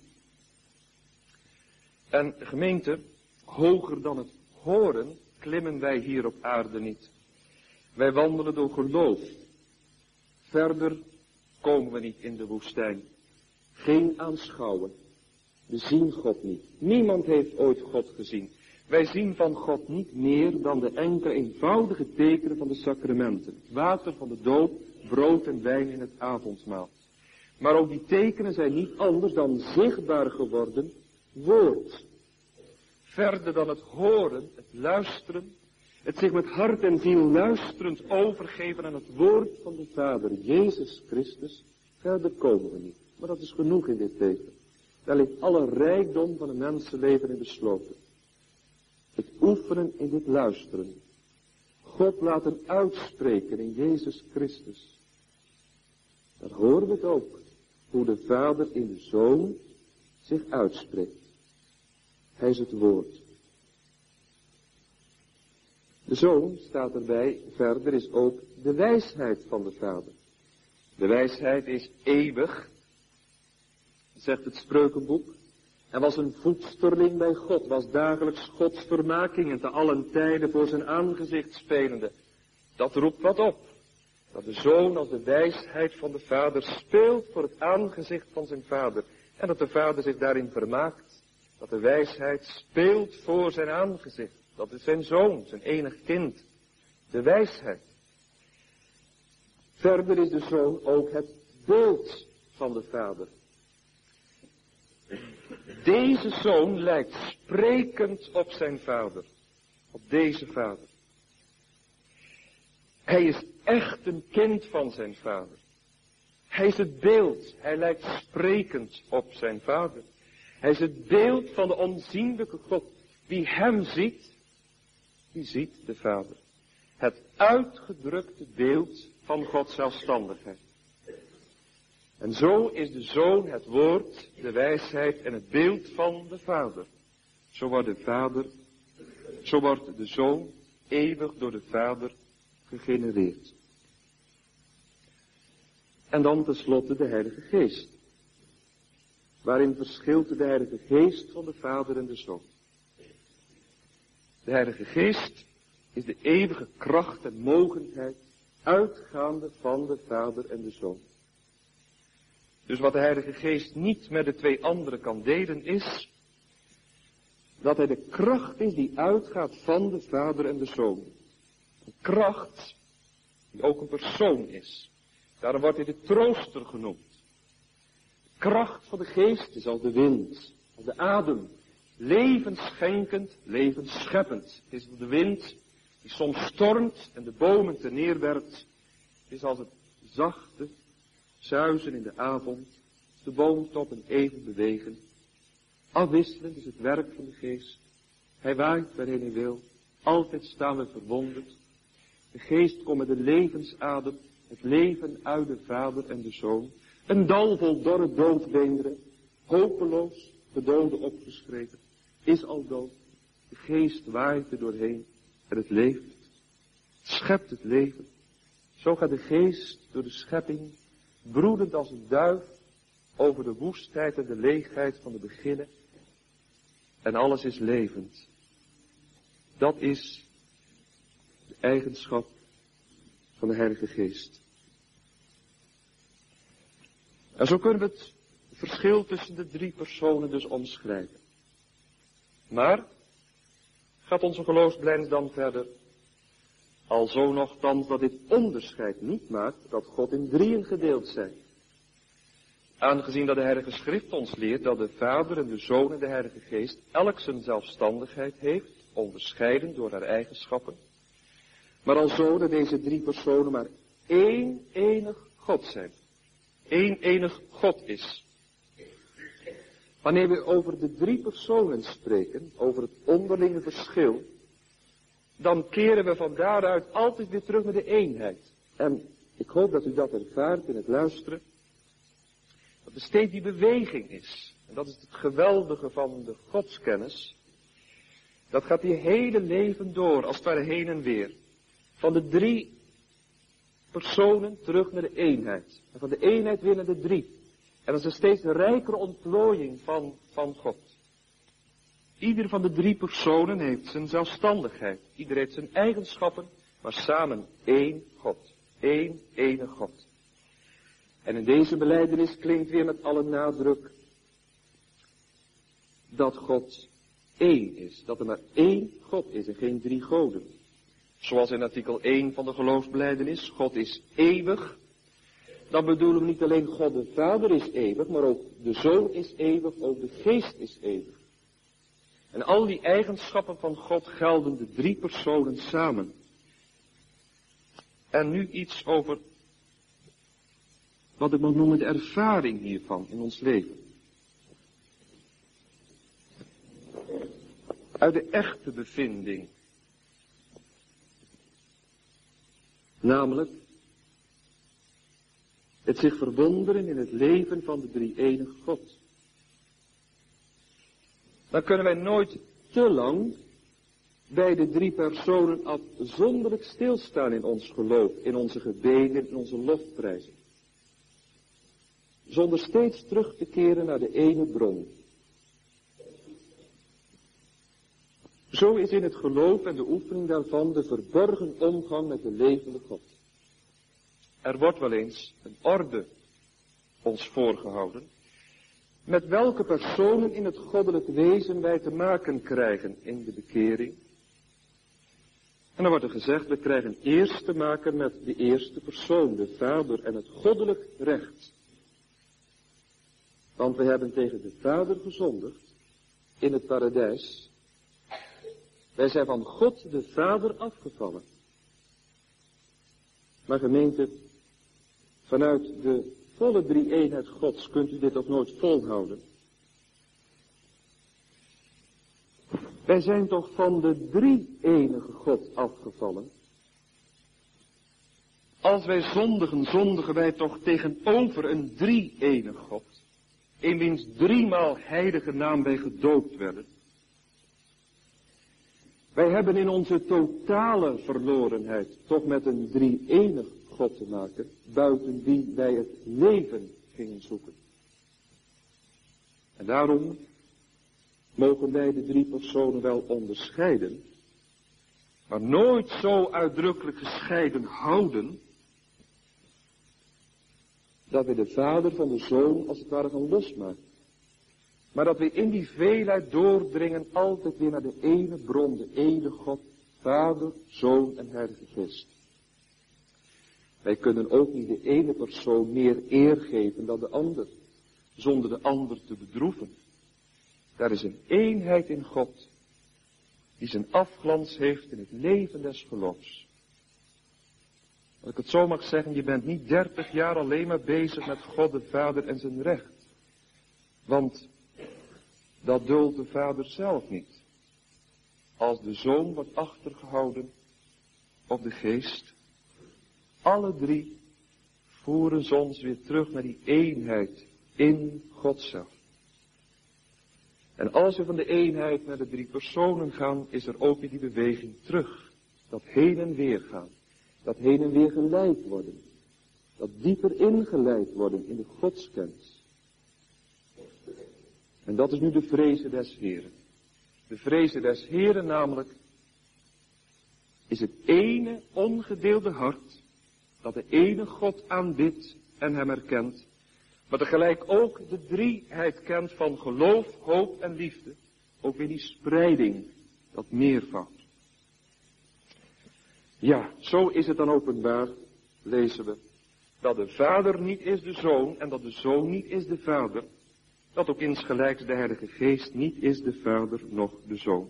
En gemeente, hoger dan het horen klimmen wij hier op aarde niet. Wij wandelen door geloof. Verder komen we niet in de woestijn. Geen aanschouwen. We zien God niet. Niemand heeft ooit God gezien. Wij zien van God niet meer dan de enkele eenvoudige tekenen van de sacramenten. Water van de doop, brood en wijn in het avondmaal. Maar ook die tekenen zijn niet anders dan zichtbaar geworden woord. Verder dan het horen, het luisteren, het zich met hart en ziel luisterend overgeven aan het woord van de Vader, Jezus Christus, verder komen we niet. Maar dat is genoeg in dit leven. Daar ligt alle rijkdom van een mensenleven in besloten. Het oefenen in dit luisteren. God laten uitspreken in Jezus Christus. Dan horen we het ook, hoe de Vader in de Zoon zich uitspreekt. Hij is het woord. De Zoon, staat erbij, verder is ook
de wijsheid van de Vader. De wijsheid is eeuwig, zegt het Spreukenboek. Hij was een voedsterling bij God, was dagelijks Gods vermaking en te allen tijden voor zijn aangezicht spelende. Dat roept wat op. Dat de Zoon als de wijsheid van de Vader speelt voor het aangezicht van zijn Vader. En dat de Vader zich daarin vermaakt. Dat de wijsheid speelt voor zijn aangezicht. Dat is zijn Zoon, zijn enig kind. De wijsheid. Verder is de Zoon ook het beeld van de Vader. Deze Zoon lijkt sprekend op zijn Vader. Op deze Vader. Hij is echt een kind van zijn Vader. Hij is het beeld. Hij lijkt sprekend op zijn Vader. Hij is het beeld van de onzienlijke God. Wie hem ziet, die ziet de Vader. Het uitgedrukte beeld van Gods zelfstandigheid. En zo is de Zoon het woord, de wijsheid en het beeld van de Vader. Zo wordt de Zoon eeuwig door de Vader gegenereerd. En dan tenslotte de Heilige Geest. Waarin verschilt de Heilige Geest van de Vader en de Zoon? De Heilige Geest is de eeuwige kracht en mogendheid uitgaande van de Vader en de Zoon. Dus wat de Heilige Geest niet met de twee anderen kan delen is, dat hij de kracht is die uitgaat van de Vader en de Zoon. Een kracht die ook een persoon is. Daarom wordt hij de trooster genoemd. De kracht van de Geest is als de wind, als de adem. Levensschenkend, levensscheppend. Het is de wind die soms stormt en de bomen te neerwerpt. Het is als het zachte zuizen in de avond. De boomtoppen even bewegen. Afwisselend is het werk van de Geest. Hij waait waarheen hij wil. Altijd staan we verwonderd. De Geest komt met de levensadem. Het leven uit de Vader en de Zoon. Een dal vol dorre doodbeenderen. Hopeloos, de doden opgeschreven. Is al dood. De Geest waait er doorheen. En het leeft. Het schept het leven. Zo gaat de Geest door de schepping. Broedend als een duif. Over de woestheid en de leegheid van de beginnen. En alles is levend. Dat is de eigenschap van de Heilige Geest. En zo kunnen we het verschil tussen de drie personen dus omschrijven. Maar gaat onze geloofsbelijdenis dan verder? Alzo nochtans dat dit onderscheid niet maakt dat God in drieën gedeeld zijn. Aangezien dat de Heilige Schrift ons leert dat de Vader en de Zoon en de Heilige Geest elk zijn zelfstandigheid heeft, onderscheiden door haar eigenschappen. Maar alzo dat deze drie personen maar één enig God zijn. Eén enig God is. Wanneer we over de drie personen spreken, over het onderlinge verschil, dan keren we van daaruit altijd weer terug naar de eenheid. En ik hoop dat u dat ervaart in het luisteren. Dat er steeds die beweging is. En dat is het geweldige van de godskennis. Dat gaat je hele leven door, als het ware heen en weer. Van de drie personen terug naar de eenheid. En van de eenheid weer naar de drie. En dat is een steeds rijkere ontplooiing van God. Ieder van de drie personen heeft zijn zelfstandigheid. Ieder heeft zijn eigenschappen, maar samen één God. Eén enige God. En in deze belijdenis klinkt weer met alle nadruk dat God één is. Dat er maar één God is en geen drie goden. Zoals in artikel 1 van de geloofsbelijdenis, God is eeuwig. Dan bedoelen we niet alleen God de Vader is eeuwig, maar ook de Zoon is eeuwig, ook de Geest is eeuwig. En al die eigenschappen van God gelden de drie personen samen. En nu iets over wat ik mag noemen de ervaring hiervan in ons leven. Uit de echte bevinding. Namelijk het zich verwonderen in het leven van de drie-enige God. Dan kunnen wij nooit te lang bij de drie personen afzonderlijk stilstaan in ons geloof, in onze gebeden, in onze lofprijzen. Zonder steeds terug te keren naar de ene bron. Zo is in het geloof en de oefening daarvan de verborgen omgang met de levende God. Er wordt wel eens een orde ons voorgehouden, met welke personen in het goddelijk wezen wij te maken krijgen in de bekering. En dan wordt er gezegd, we krijgen eerst te maken met de eerste persoon, de Vader en het goddelijk recht. Want we hebben tegen de Vader gezondigd in het paradijs. Wij zijn van God de Vader afgevallen. Maar gemeente, vanuit de volle drie-eenheid Gods kunt u dit ook nooit volhouden. Wij zijn toch van de drie-enige God afgevallen. Als wij zondigen, zondigen wij toch tegenover een drie-enig God. In wiens driemaal heilige naam wij gedoopt werden. Wij hebben in onze totale verlorenheid toch met een drie-enig God te maken, buiten wie wij het leven gingen zoeken. En daarom mogen wij de drie personen wel onderscheiden, maar nooit zo uitdrukkelijk gescheiden houden, dat we de Vader van de Zoon als het ware gaan losmaken. Maar dat we in die veelheid doordringen altijd weer naar de ene bron, de ene God, Vader, Zoon en Heilige Geest. Wij kunnen ook niet de ene persoon meer eer geven dan de ander, zonder de ander te bedroeven. Daar is een eenheid in God, die zijn afglans heeft in het leven des geloofs. Als ik het zo mag zeggen, je bent niet 30 jaar alleen maar bezig met God de Vader en zijn recht. Want dat duldt de Vader zelf niet. Als de Zoon wordt achtergehouden op de Geest, alle drie voeren ze ons weer terug naar die eenheid in God zelf. En als we van de eenheid naar de drie personen gaan, is er ook weer die beweging terug. Dat heen en weer gaan. Dat heen en weer geleid worden. Dat dieper ingeleid worden in de godskennis. En dat is nu de vreze des Heren. De vreze des Heren namelijk is het ene ongedeelde hart dat de ene God aanbidt en hem erkent, maar tegelijk ook de drieheid kent van geloof, hoop en liefde. Ook weer die spreiding, dat meervoud. Ja, zo is het dan openbaar, lezen we, dat de Vader niet is de Zoon en dat de Zoon niet is de Vader. Dat ook insgelijks de Heilige Geest niet is de Vader, noch de Zoon.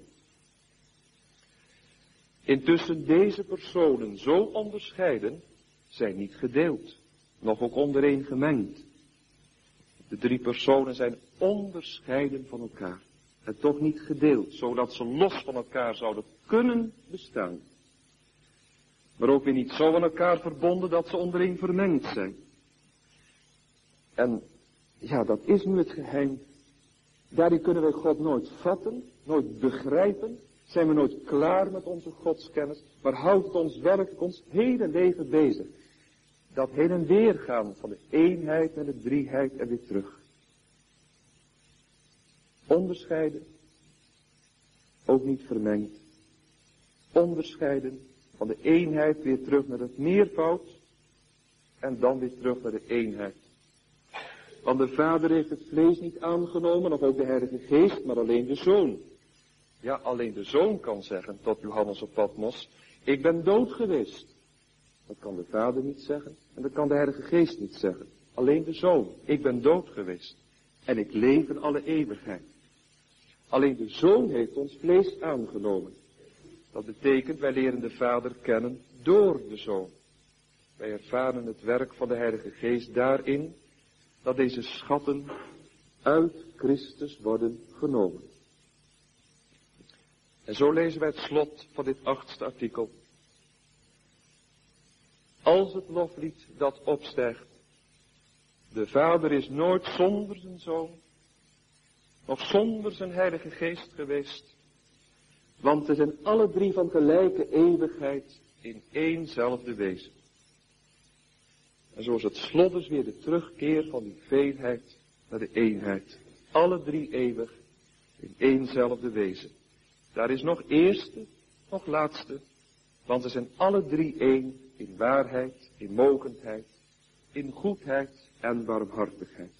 Intussen deze personen zo onderscheiden, zijn niet gedeeld, noch ook ondereen gemengd. De drie personen zijn onderscheiden van elkaar, en toch niet gedeeld, zodat ze los van elkaar zouden kunnen bestaan. Maar ook weer niet zo aan elkaar verbonden dat ze ondereen vermengd zijn. En ja, dat is nu het geheim. Daarin kunnen wij God nooit vatten, nooit begrijpen. Zijn we nooit klaar met onze godskennis. Maar houdt het ons werkelijk ons hele leven bezig. Dat heen en weer gaan van de eenheid naar de drieheid en weer terug. Onderscheiden. Ook niet vermengd. Onderscheiden van de eenheid weer terug naar het meervoud. En dan weer terug naar de eenheid. Want de Vader heeft het vlees niet aangenomen, of ook de Heilige Geest, maar alleen de Zoon. Ja, alleen de Zoon kan zeggen tot Johannes op Patmos, ik ben dood geweest. Dat kan de Vader niet zeggen en dat kan de Heilige Geest niet zeggen. Alleen de Zoon, ik ben dood geweest en ik leef in alle eeuwigheid. Alleen de Zoon heeft ons vlees aangenomen. Dat betekent, wij leren de Vader kennen door de Zoon. Wij ervaren het werk van de Heilige Geest daarin, dat deze schatten uit Christus worden genomen. En zo lezen wij het slot van dit 8e artikel. Als het loflied dat opstijgt, de Vader is nooit zonder zijn Zoon, nog zonder zijn Heilige Geest geweest, Want ze zijn alle drie van gelijke eeuwigheid
in éénzelfde wezen. En zo is het slot dus weer de terugkeer van die veelheid naar de eenheid. Alle drie eeuwig in éénzelfde wezen. Daar is nog eerste, nog laatste, want ze zijn alle drie één in waarheid, in mogendheid, in goedheid en barmhartigheid.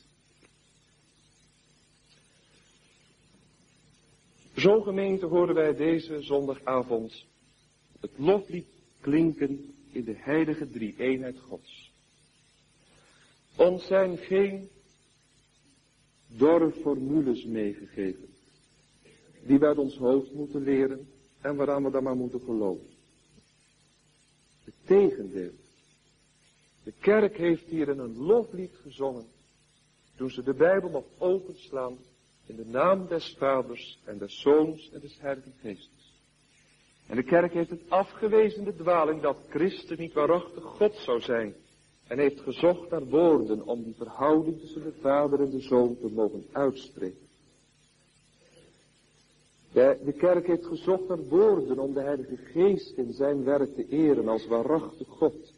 Zo gemeente horen wij deze zondagavond het loflied klinken in de heilige drie-eenheid Gods. Ons zijn geen dorre formules meegegeven, die we uit ons hoofd moeten leren en waaraan we dan maar moeten geloven. Het tegendeel. De kerk heeft hier in een loflied gezongen, toen ze de Bijbel nog openslaan, in de naam des Vaders en des Zoons en des Heiligen Geestes. En de kerk heeft het afgewezen, de dwaling, dat Christus niet waarachtig God zou zijn. En heeft gezocht naar woorden om die verhouding tussen de Vader en de Zoon te mogen uitspreken. De kerk heeft gezocht naar woorden om de Heilige Geest in zijn werk te eren als waarachtig God.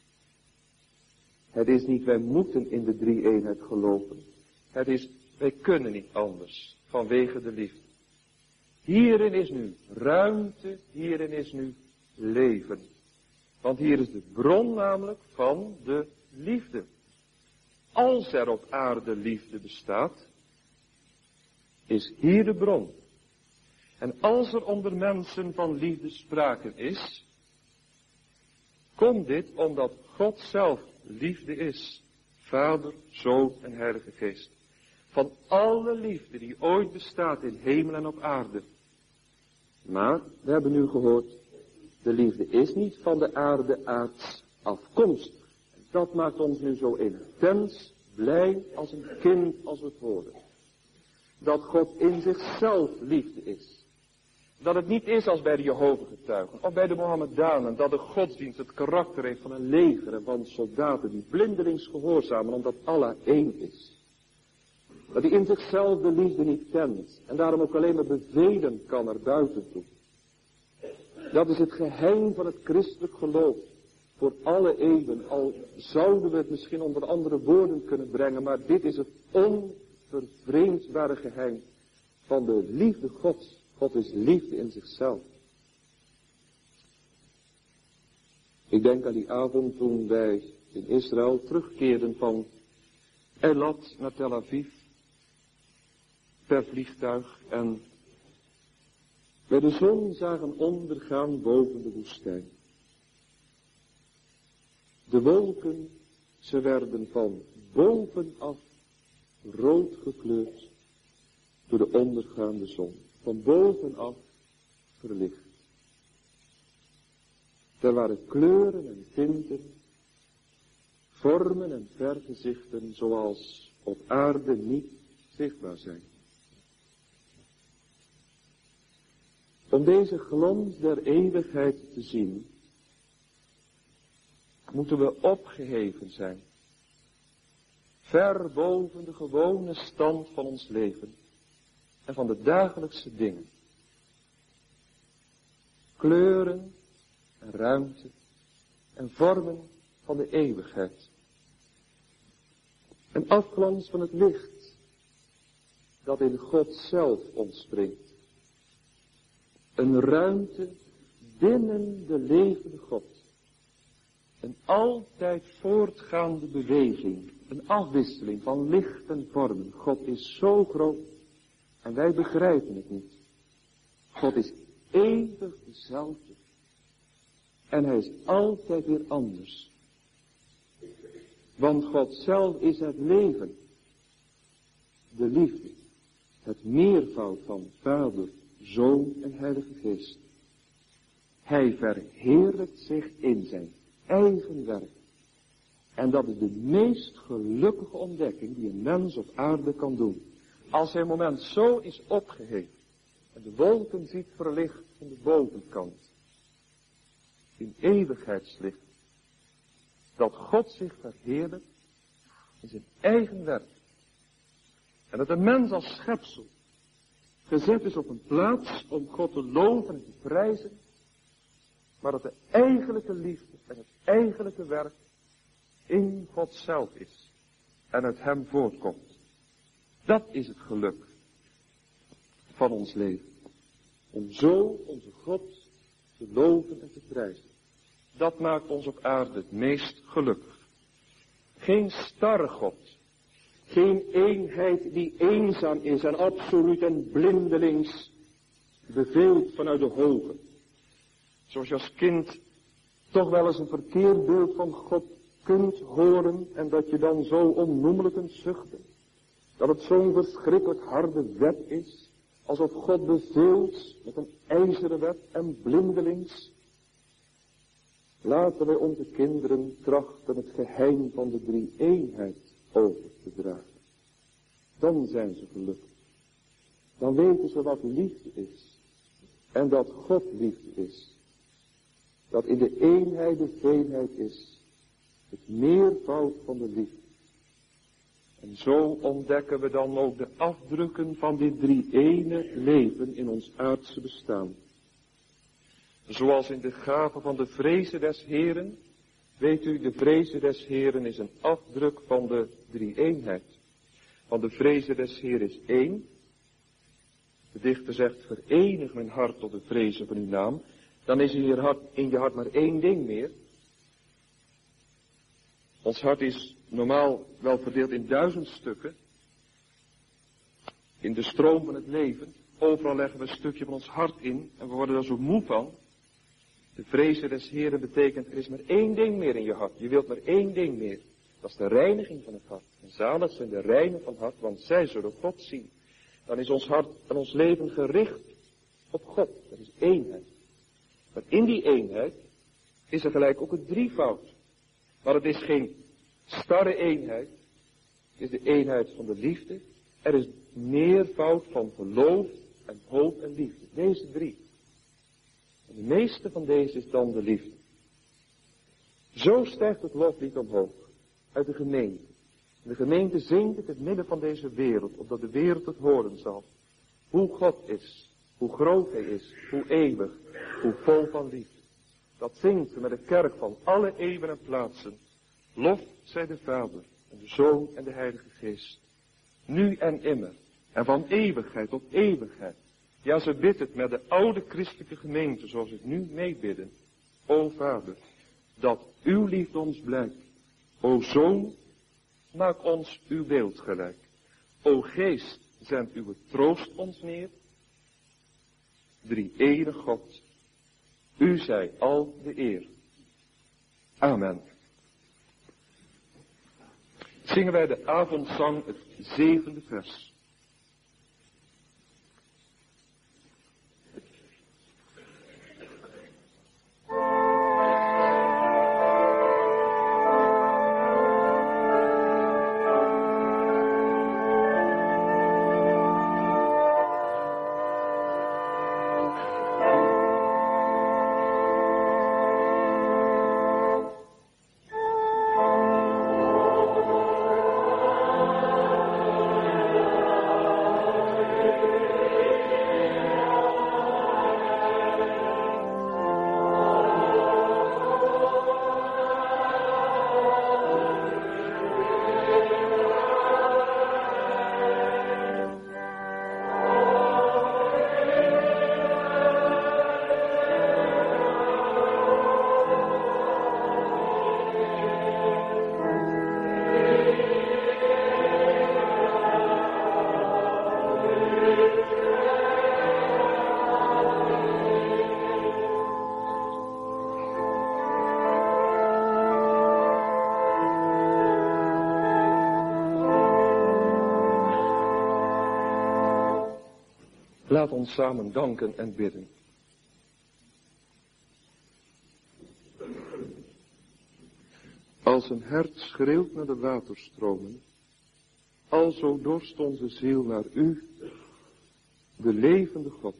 Het is niet wij moeten in de drie-eenheid geloven. Het is wij kunnen niet anders vanwege de liefde. Hierin is nu ruimte, hierin is nu leven. Want hier is de bron namelijk van de liefde. Als er op aarde liefde bestaat, is hier de bron. En als er onder mensen van liefde sprake is, komt dit omdat God zelf liefde is. Vader, Zoon en Heilige Geest. Van alle liefde die ooit bestaat in hemel en op aarde. Maar, we hebben nu gehoord, de liefde is niet van de aarde aards afkomstig. En dat maakt ons nu zo intens blij als een kind als we het horen. Dat God in zichzelf liefde is. Dat het niet is als bij de Jehovah-getuigen of bij de Mohammedanen, dat de godsdienst het karakter heeft van een leger en van soldaten die blindelings gehoorzamen omdat Allah één is. Dat hij in zichzelf de liefde niet kent en daarom ook alleen maar bevelen kan naar buiten toe. Dat is het geheim van het christelijk geloof voor alle eeuwen, al zouden we het misschien onder andere woorden kunnen brengen, maar dit is het onvervreemdbare geheim van de liefde Gods. God is liefde in zichzelf. Ik denk aan die avond toen wij in Israël terugkeerden van Eilat naar Tel Aviv per vliegtuig en wij de zon zagen ondergaan boven de woestijn. De wolken, ze werden van bovenaf rood gekleurd door de ondergaande zon. Van bovenaf verlicht. Er waren kleuren en tinten, vormen en vergezichten zoals op aarde niet zichtbaar zijn. Om deze glans der eeuwigheid te zien, moeten we opgeheven zijn. Ver boven de gewone stand van ons leven en van de dagelijkse dingen. Kleuren en ruimte en vormen van de eeuwigheid. Een afglans van het licht dat in God zelf ontspringt. Een ruimte binnen de levende God. Een altijd voortgaande beweging, een afwisseling van licht en vormen. God is zo groot en wij begrijpen het niet. God is eeuwig dezelfde en hij is altijd weer anders. Want God zelf is het leven, de liefde, het meervoud van Vader, Zoon en Heilige Geest. Hij verheerlijkt zich in zijn eigen werk. En dat is de meest gelukkige ontdekking die een mens op aarde kan doen. Als hij een moment zo is opgeheven en de wolken ziet verlicht van de bovenkant. In eeuwigheidslicht. Dat God zich verheerlijkt in zijn eigen werk. En dat een mens als schepsel
gezet is op een plaats om God te loven en te prijzen, maar dat de eigenlijke liefde en het eigenlijke werk in God zelf is en uit hem voortkomt. Dat is het geluk van ons leven. Om zo onze God te loven en te prijzen. Dat maakt ons op aarde het meest gelukkig. Geen starre God. Geen eenheid die eenzaam is en absoluut en blindelings beveelt vanuit de hoge. Zoals je als kind toch wel eens een verkeerd beeld van God kunt horen en dat je dan zo onnoemelijk kunt zuchten. Dat het zo'n verschrikkelijk harde wet is, alsof God beveelt met een ijzeren wet en blindelings. Laten wij onze kinderen trachten het geheim van de drie-eenheid over te dragen. Dan zijn ze gelukkig. Dan weten ze wat liefde is. En dat God liefde is. Dat in de eenheid de veelheid is. Het meervoud van de liefde. En zo ontdekken we dan ook de afdrukken van dit drie-ene leven in ons aardse bestaan. Zoals in de gave van de vreze des Heren. Weet u, de vreze des Heren is een afdruk van de drie-eenheid. Want de vreze des Heren is één. De dichter zegt, verenig mijn hart tot de vreze van uw naam. Dan is in je hart maar één ding meer. Ons hart is normaal wel verdeeld in 1000 stukken. In de stroom van het leven. Overal leggen we een stukje van ons hart in. En we worden er zo moe van. De vreze des Heren betekent, er is maar één ding meer in je hart. Je wilt maar één ding meer. Dat is de reiniging van het hart. En zalig zijn de reinen van het hart, want zij zullen God zien. Dan is ons hart en ons leven gericht op God. Dat is eenheid. Maar in die eenheid is er gelijk ook een drievoud. Maar het is geen starre eenheid. Het is de eenheid van de liefde. Er is meervoud van geloof en hoop en liefde. Deze drie. En de meeste van deze is dan de liefde. Zo stijgt het loflied omhoog. Uit de gemeente. En de gemeente zingt het in het midden van deze wereld. Opdat de wereld het horen zal. Hoe God is. Hoe groot hij is. Hoe eeuwig. Hoe vol van liefde. Dat zingt ze met de kerk van alle eeuwen en plaatsen. Lof zij de Vader en de Zoon en de Heilige Geest. Nu en immer. En van eeuwigheid tot eeuwigheid. Ja, ze bidt het met de oude christelijke gemeente zoals het nu meebidden. O Vader, dat uw liefde ons blijkt. O Zoon, maak ons uw beeld gelijk. O Geest, zend uw troost ons neer. Drie-enig God, u zij al de eer. Amen. Zingen wij de avondzang, het 7e vers. Laat ons samen danken en bidden. Als een hert schreeuwt naar de waterstromen, alzo dorst onze ziel naar u, de levende God.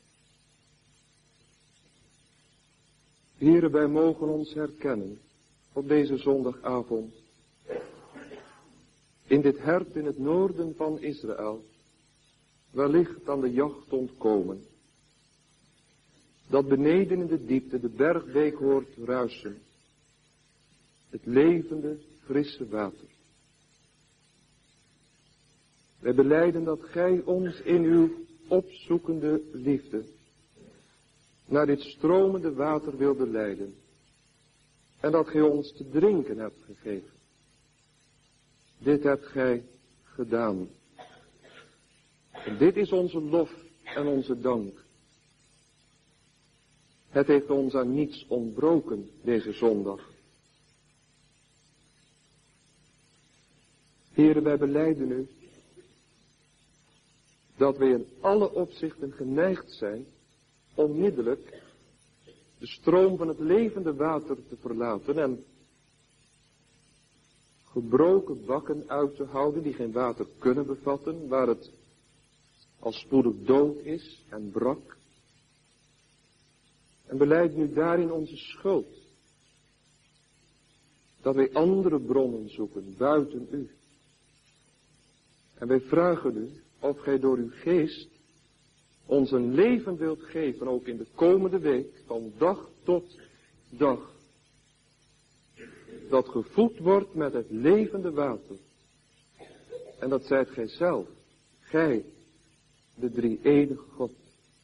Heere, wij mogen ons herkennen op deze zondagavond in dit hert in het noorden van Israël,
wellicht aan de jacht ontkomen, dat beneden in de diepte de bergbeek hoort ruisen, het levende, frisse water. Wij belijden dat gij ons in uw opzoekende liefde naar dit stromende water wilde leiden en dat gij ons te drinken hebt gegeven. Dit hebt gij gedaan. En dit is onze lof en onze dank. Het heeft ons aan niets ontbroken deze zondag. Heren, wij belijden u dat wij in alle opzichten geneigd zijn onmiddellijk de stroom van het levende water te verlaten en gebroken bakken uit te houden die geen water kunnen bevatten, waar het al spoedig dood is en brak. En belijden u daarin onze schuld, dat wij andere bronnen zoeken buiten u. En wij vragen u of gij door uw geest ons een leven wilt geven, ook in de komende week, van dag tot dag, dat gevoed wordt met het levende water. En dat zijt gij zelf, gij, de drie-enige God.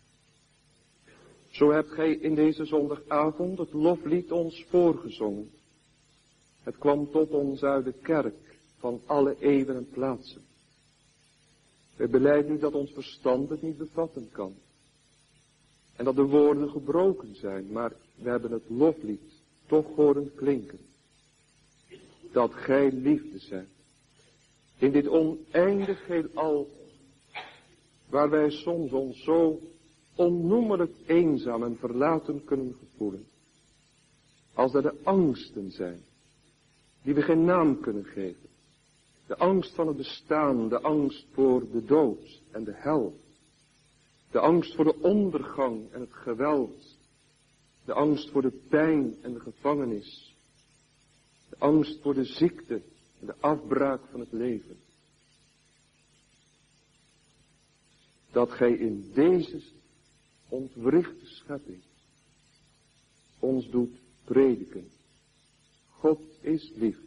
Zo hebt gij in deze zondagavond het loflied ons voorgezongen. Het kwam tot ons uit de kerk van alle eeuwen en plaatsen. Wij belijden u dat ons verstand het niet bevatten kan. En dat de woorden gebroken zijn, maar we hebben het loflied toch horen klinken. Dat gij liefde zijt. In dit oneindig heelal, waar wij soms ons zo onnoemelijk eenzaam en verlaten kunnen gevoelen. Als er de angsten zijn, die we geen naam kunnen geven. De angst van het bestaan, de angst voor de dood en de hel. De angst voor de ondergang en het geweld. De angst voor de pijn en de gevangenis. De angst voor de ziekte en de afbraak van het leven. Dat gij in deze ontwrichte schepping ons doet prediken. God is liefde.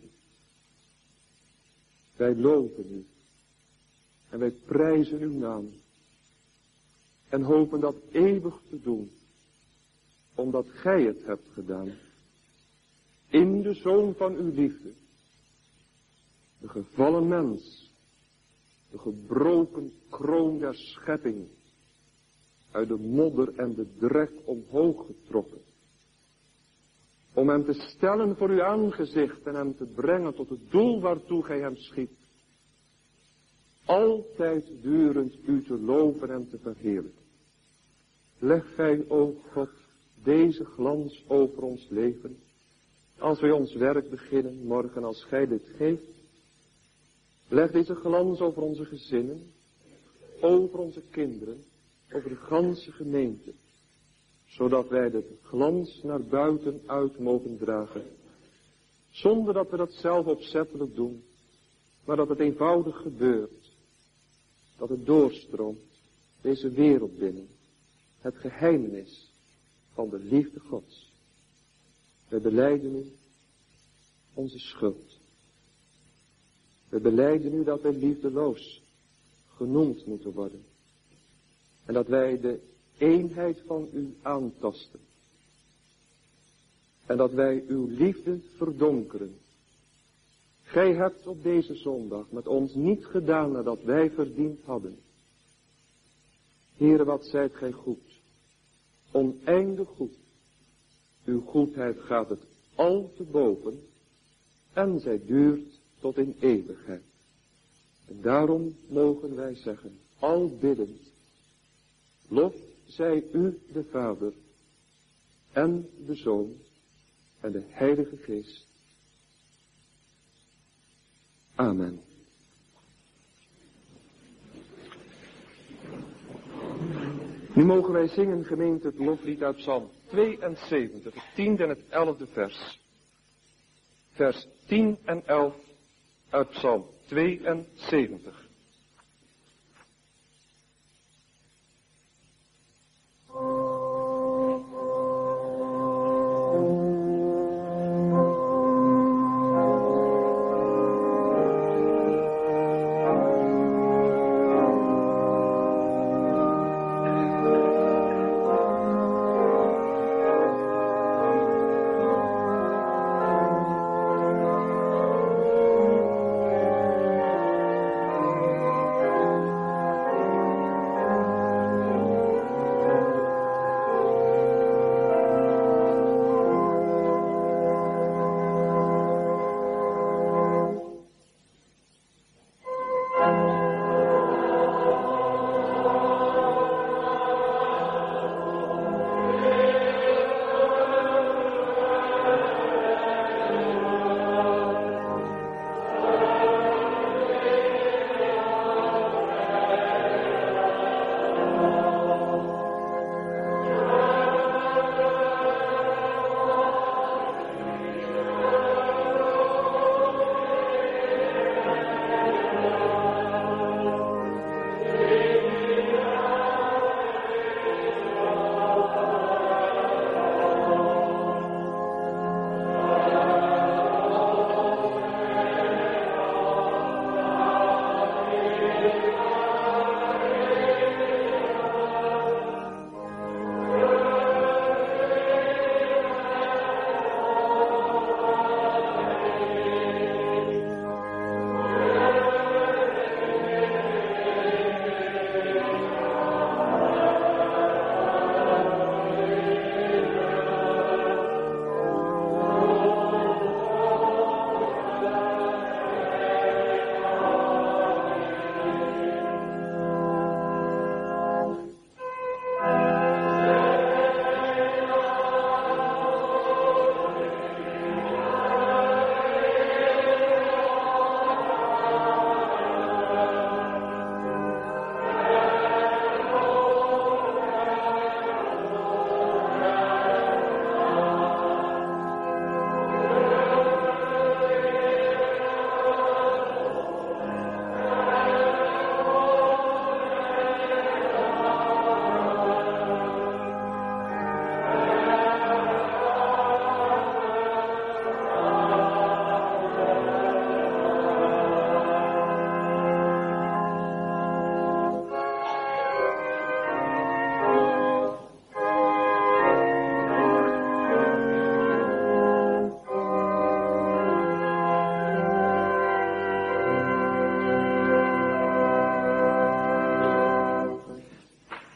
Wij loven u en wij prijzen uw naam en hopen dat eeuwig te doen, omdat gij het hebt gedaan, in de Zoon van uw liefde, de gevallen mens, de gebroken kroon der schepping, uit de modder en de drek omhoog getrokken, om hem te stellen voor uw aangezicht en hem te brengen tot het doel waartoe gij hem schiet. Altijd durend u te loven en te verheerlijken. Leg gij, o God, deze glans over ons leven, als wij ons werk beginnen morgen, als gij dit geeft. Leg deze glans over onze gezinnen, over onze kinderen, over de ganse gemeente, zodat wij de glans naar buiten uit mogen dragen, zonder dat we dat zelf opzettelijk doen, maar dat het eenvoudig gebeurt, dat het doorstroomt deze wereld binnen, het geheimenis van de liefde Gods. Wij belijden u onze schuld. We belijden u dat wij liefdeloos genoemd moeten worden en dat wij de eenheid van u aantasten. En dat wij uw liefde verdonkeren. Gij hebt op deze zondag met ons niet gedaan nadat wij verdiend hadden. Heere, wat zijt gij goed. Oneindig goed. Uw goedheid gaat het al te boven. En zij duurt tot in eeuwigheid. En daarom mogen wij zeggen, al biddend, lof zij u de Vader en de Zoon en de Heilige Geest. Amen. Nu mogen wij zingen, gemeente, het loflied uit Psalm 72, het 10e en het 11e vers. Vers 10 en 11 uit Psalm 72.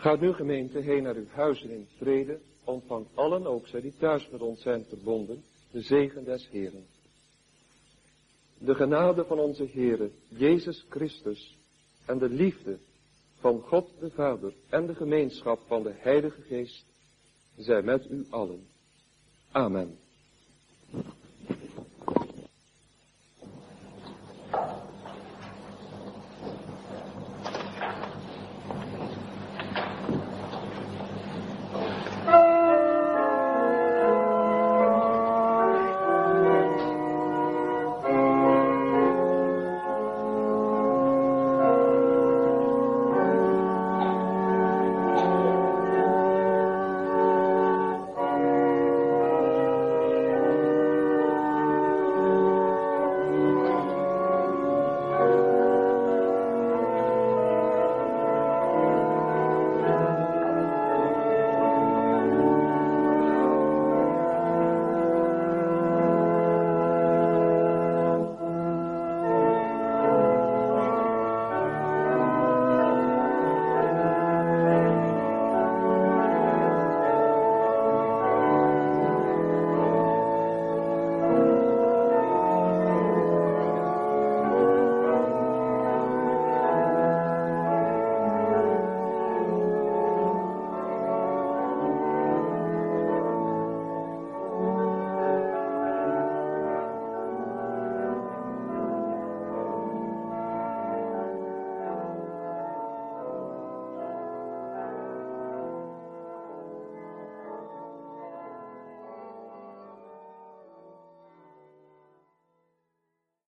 Gaat nu gemeente heen naar uw huizen in vrede. Ontvang allen, ook zij die thuis met ons zijn verbonden, de zegen des Heeren. De genade van onze Heere, Jezus Christus, en de liefde van God de Vader en de gemeenschap van de Heilige Geest, zij met u allen. Amen.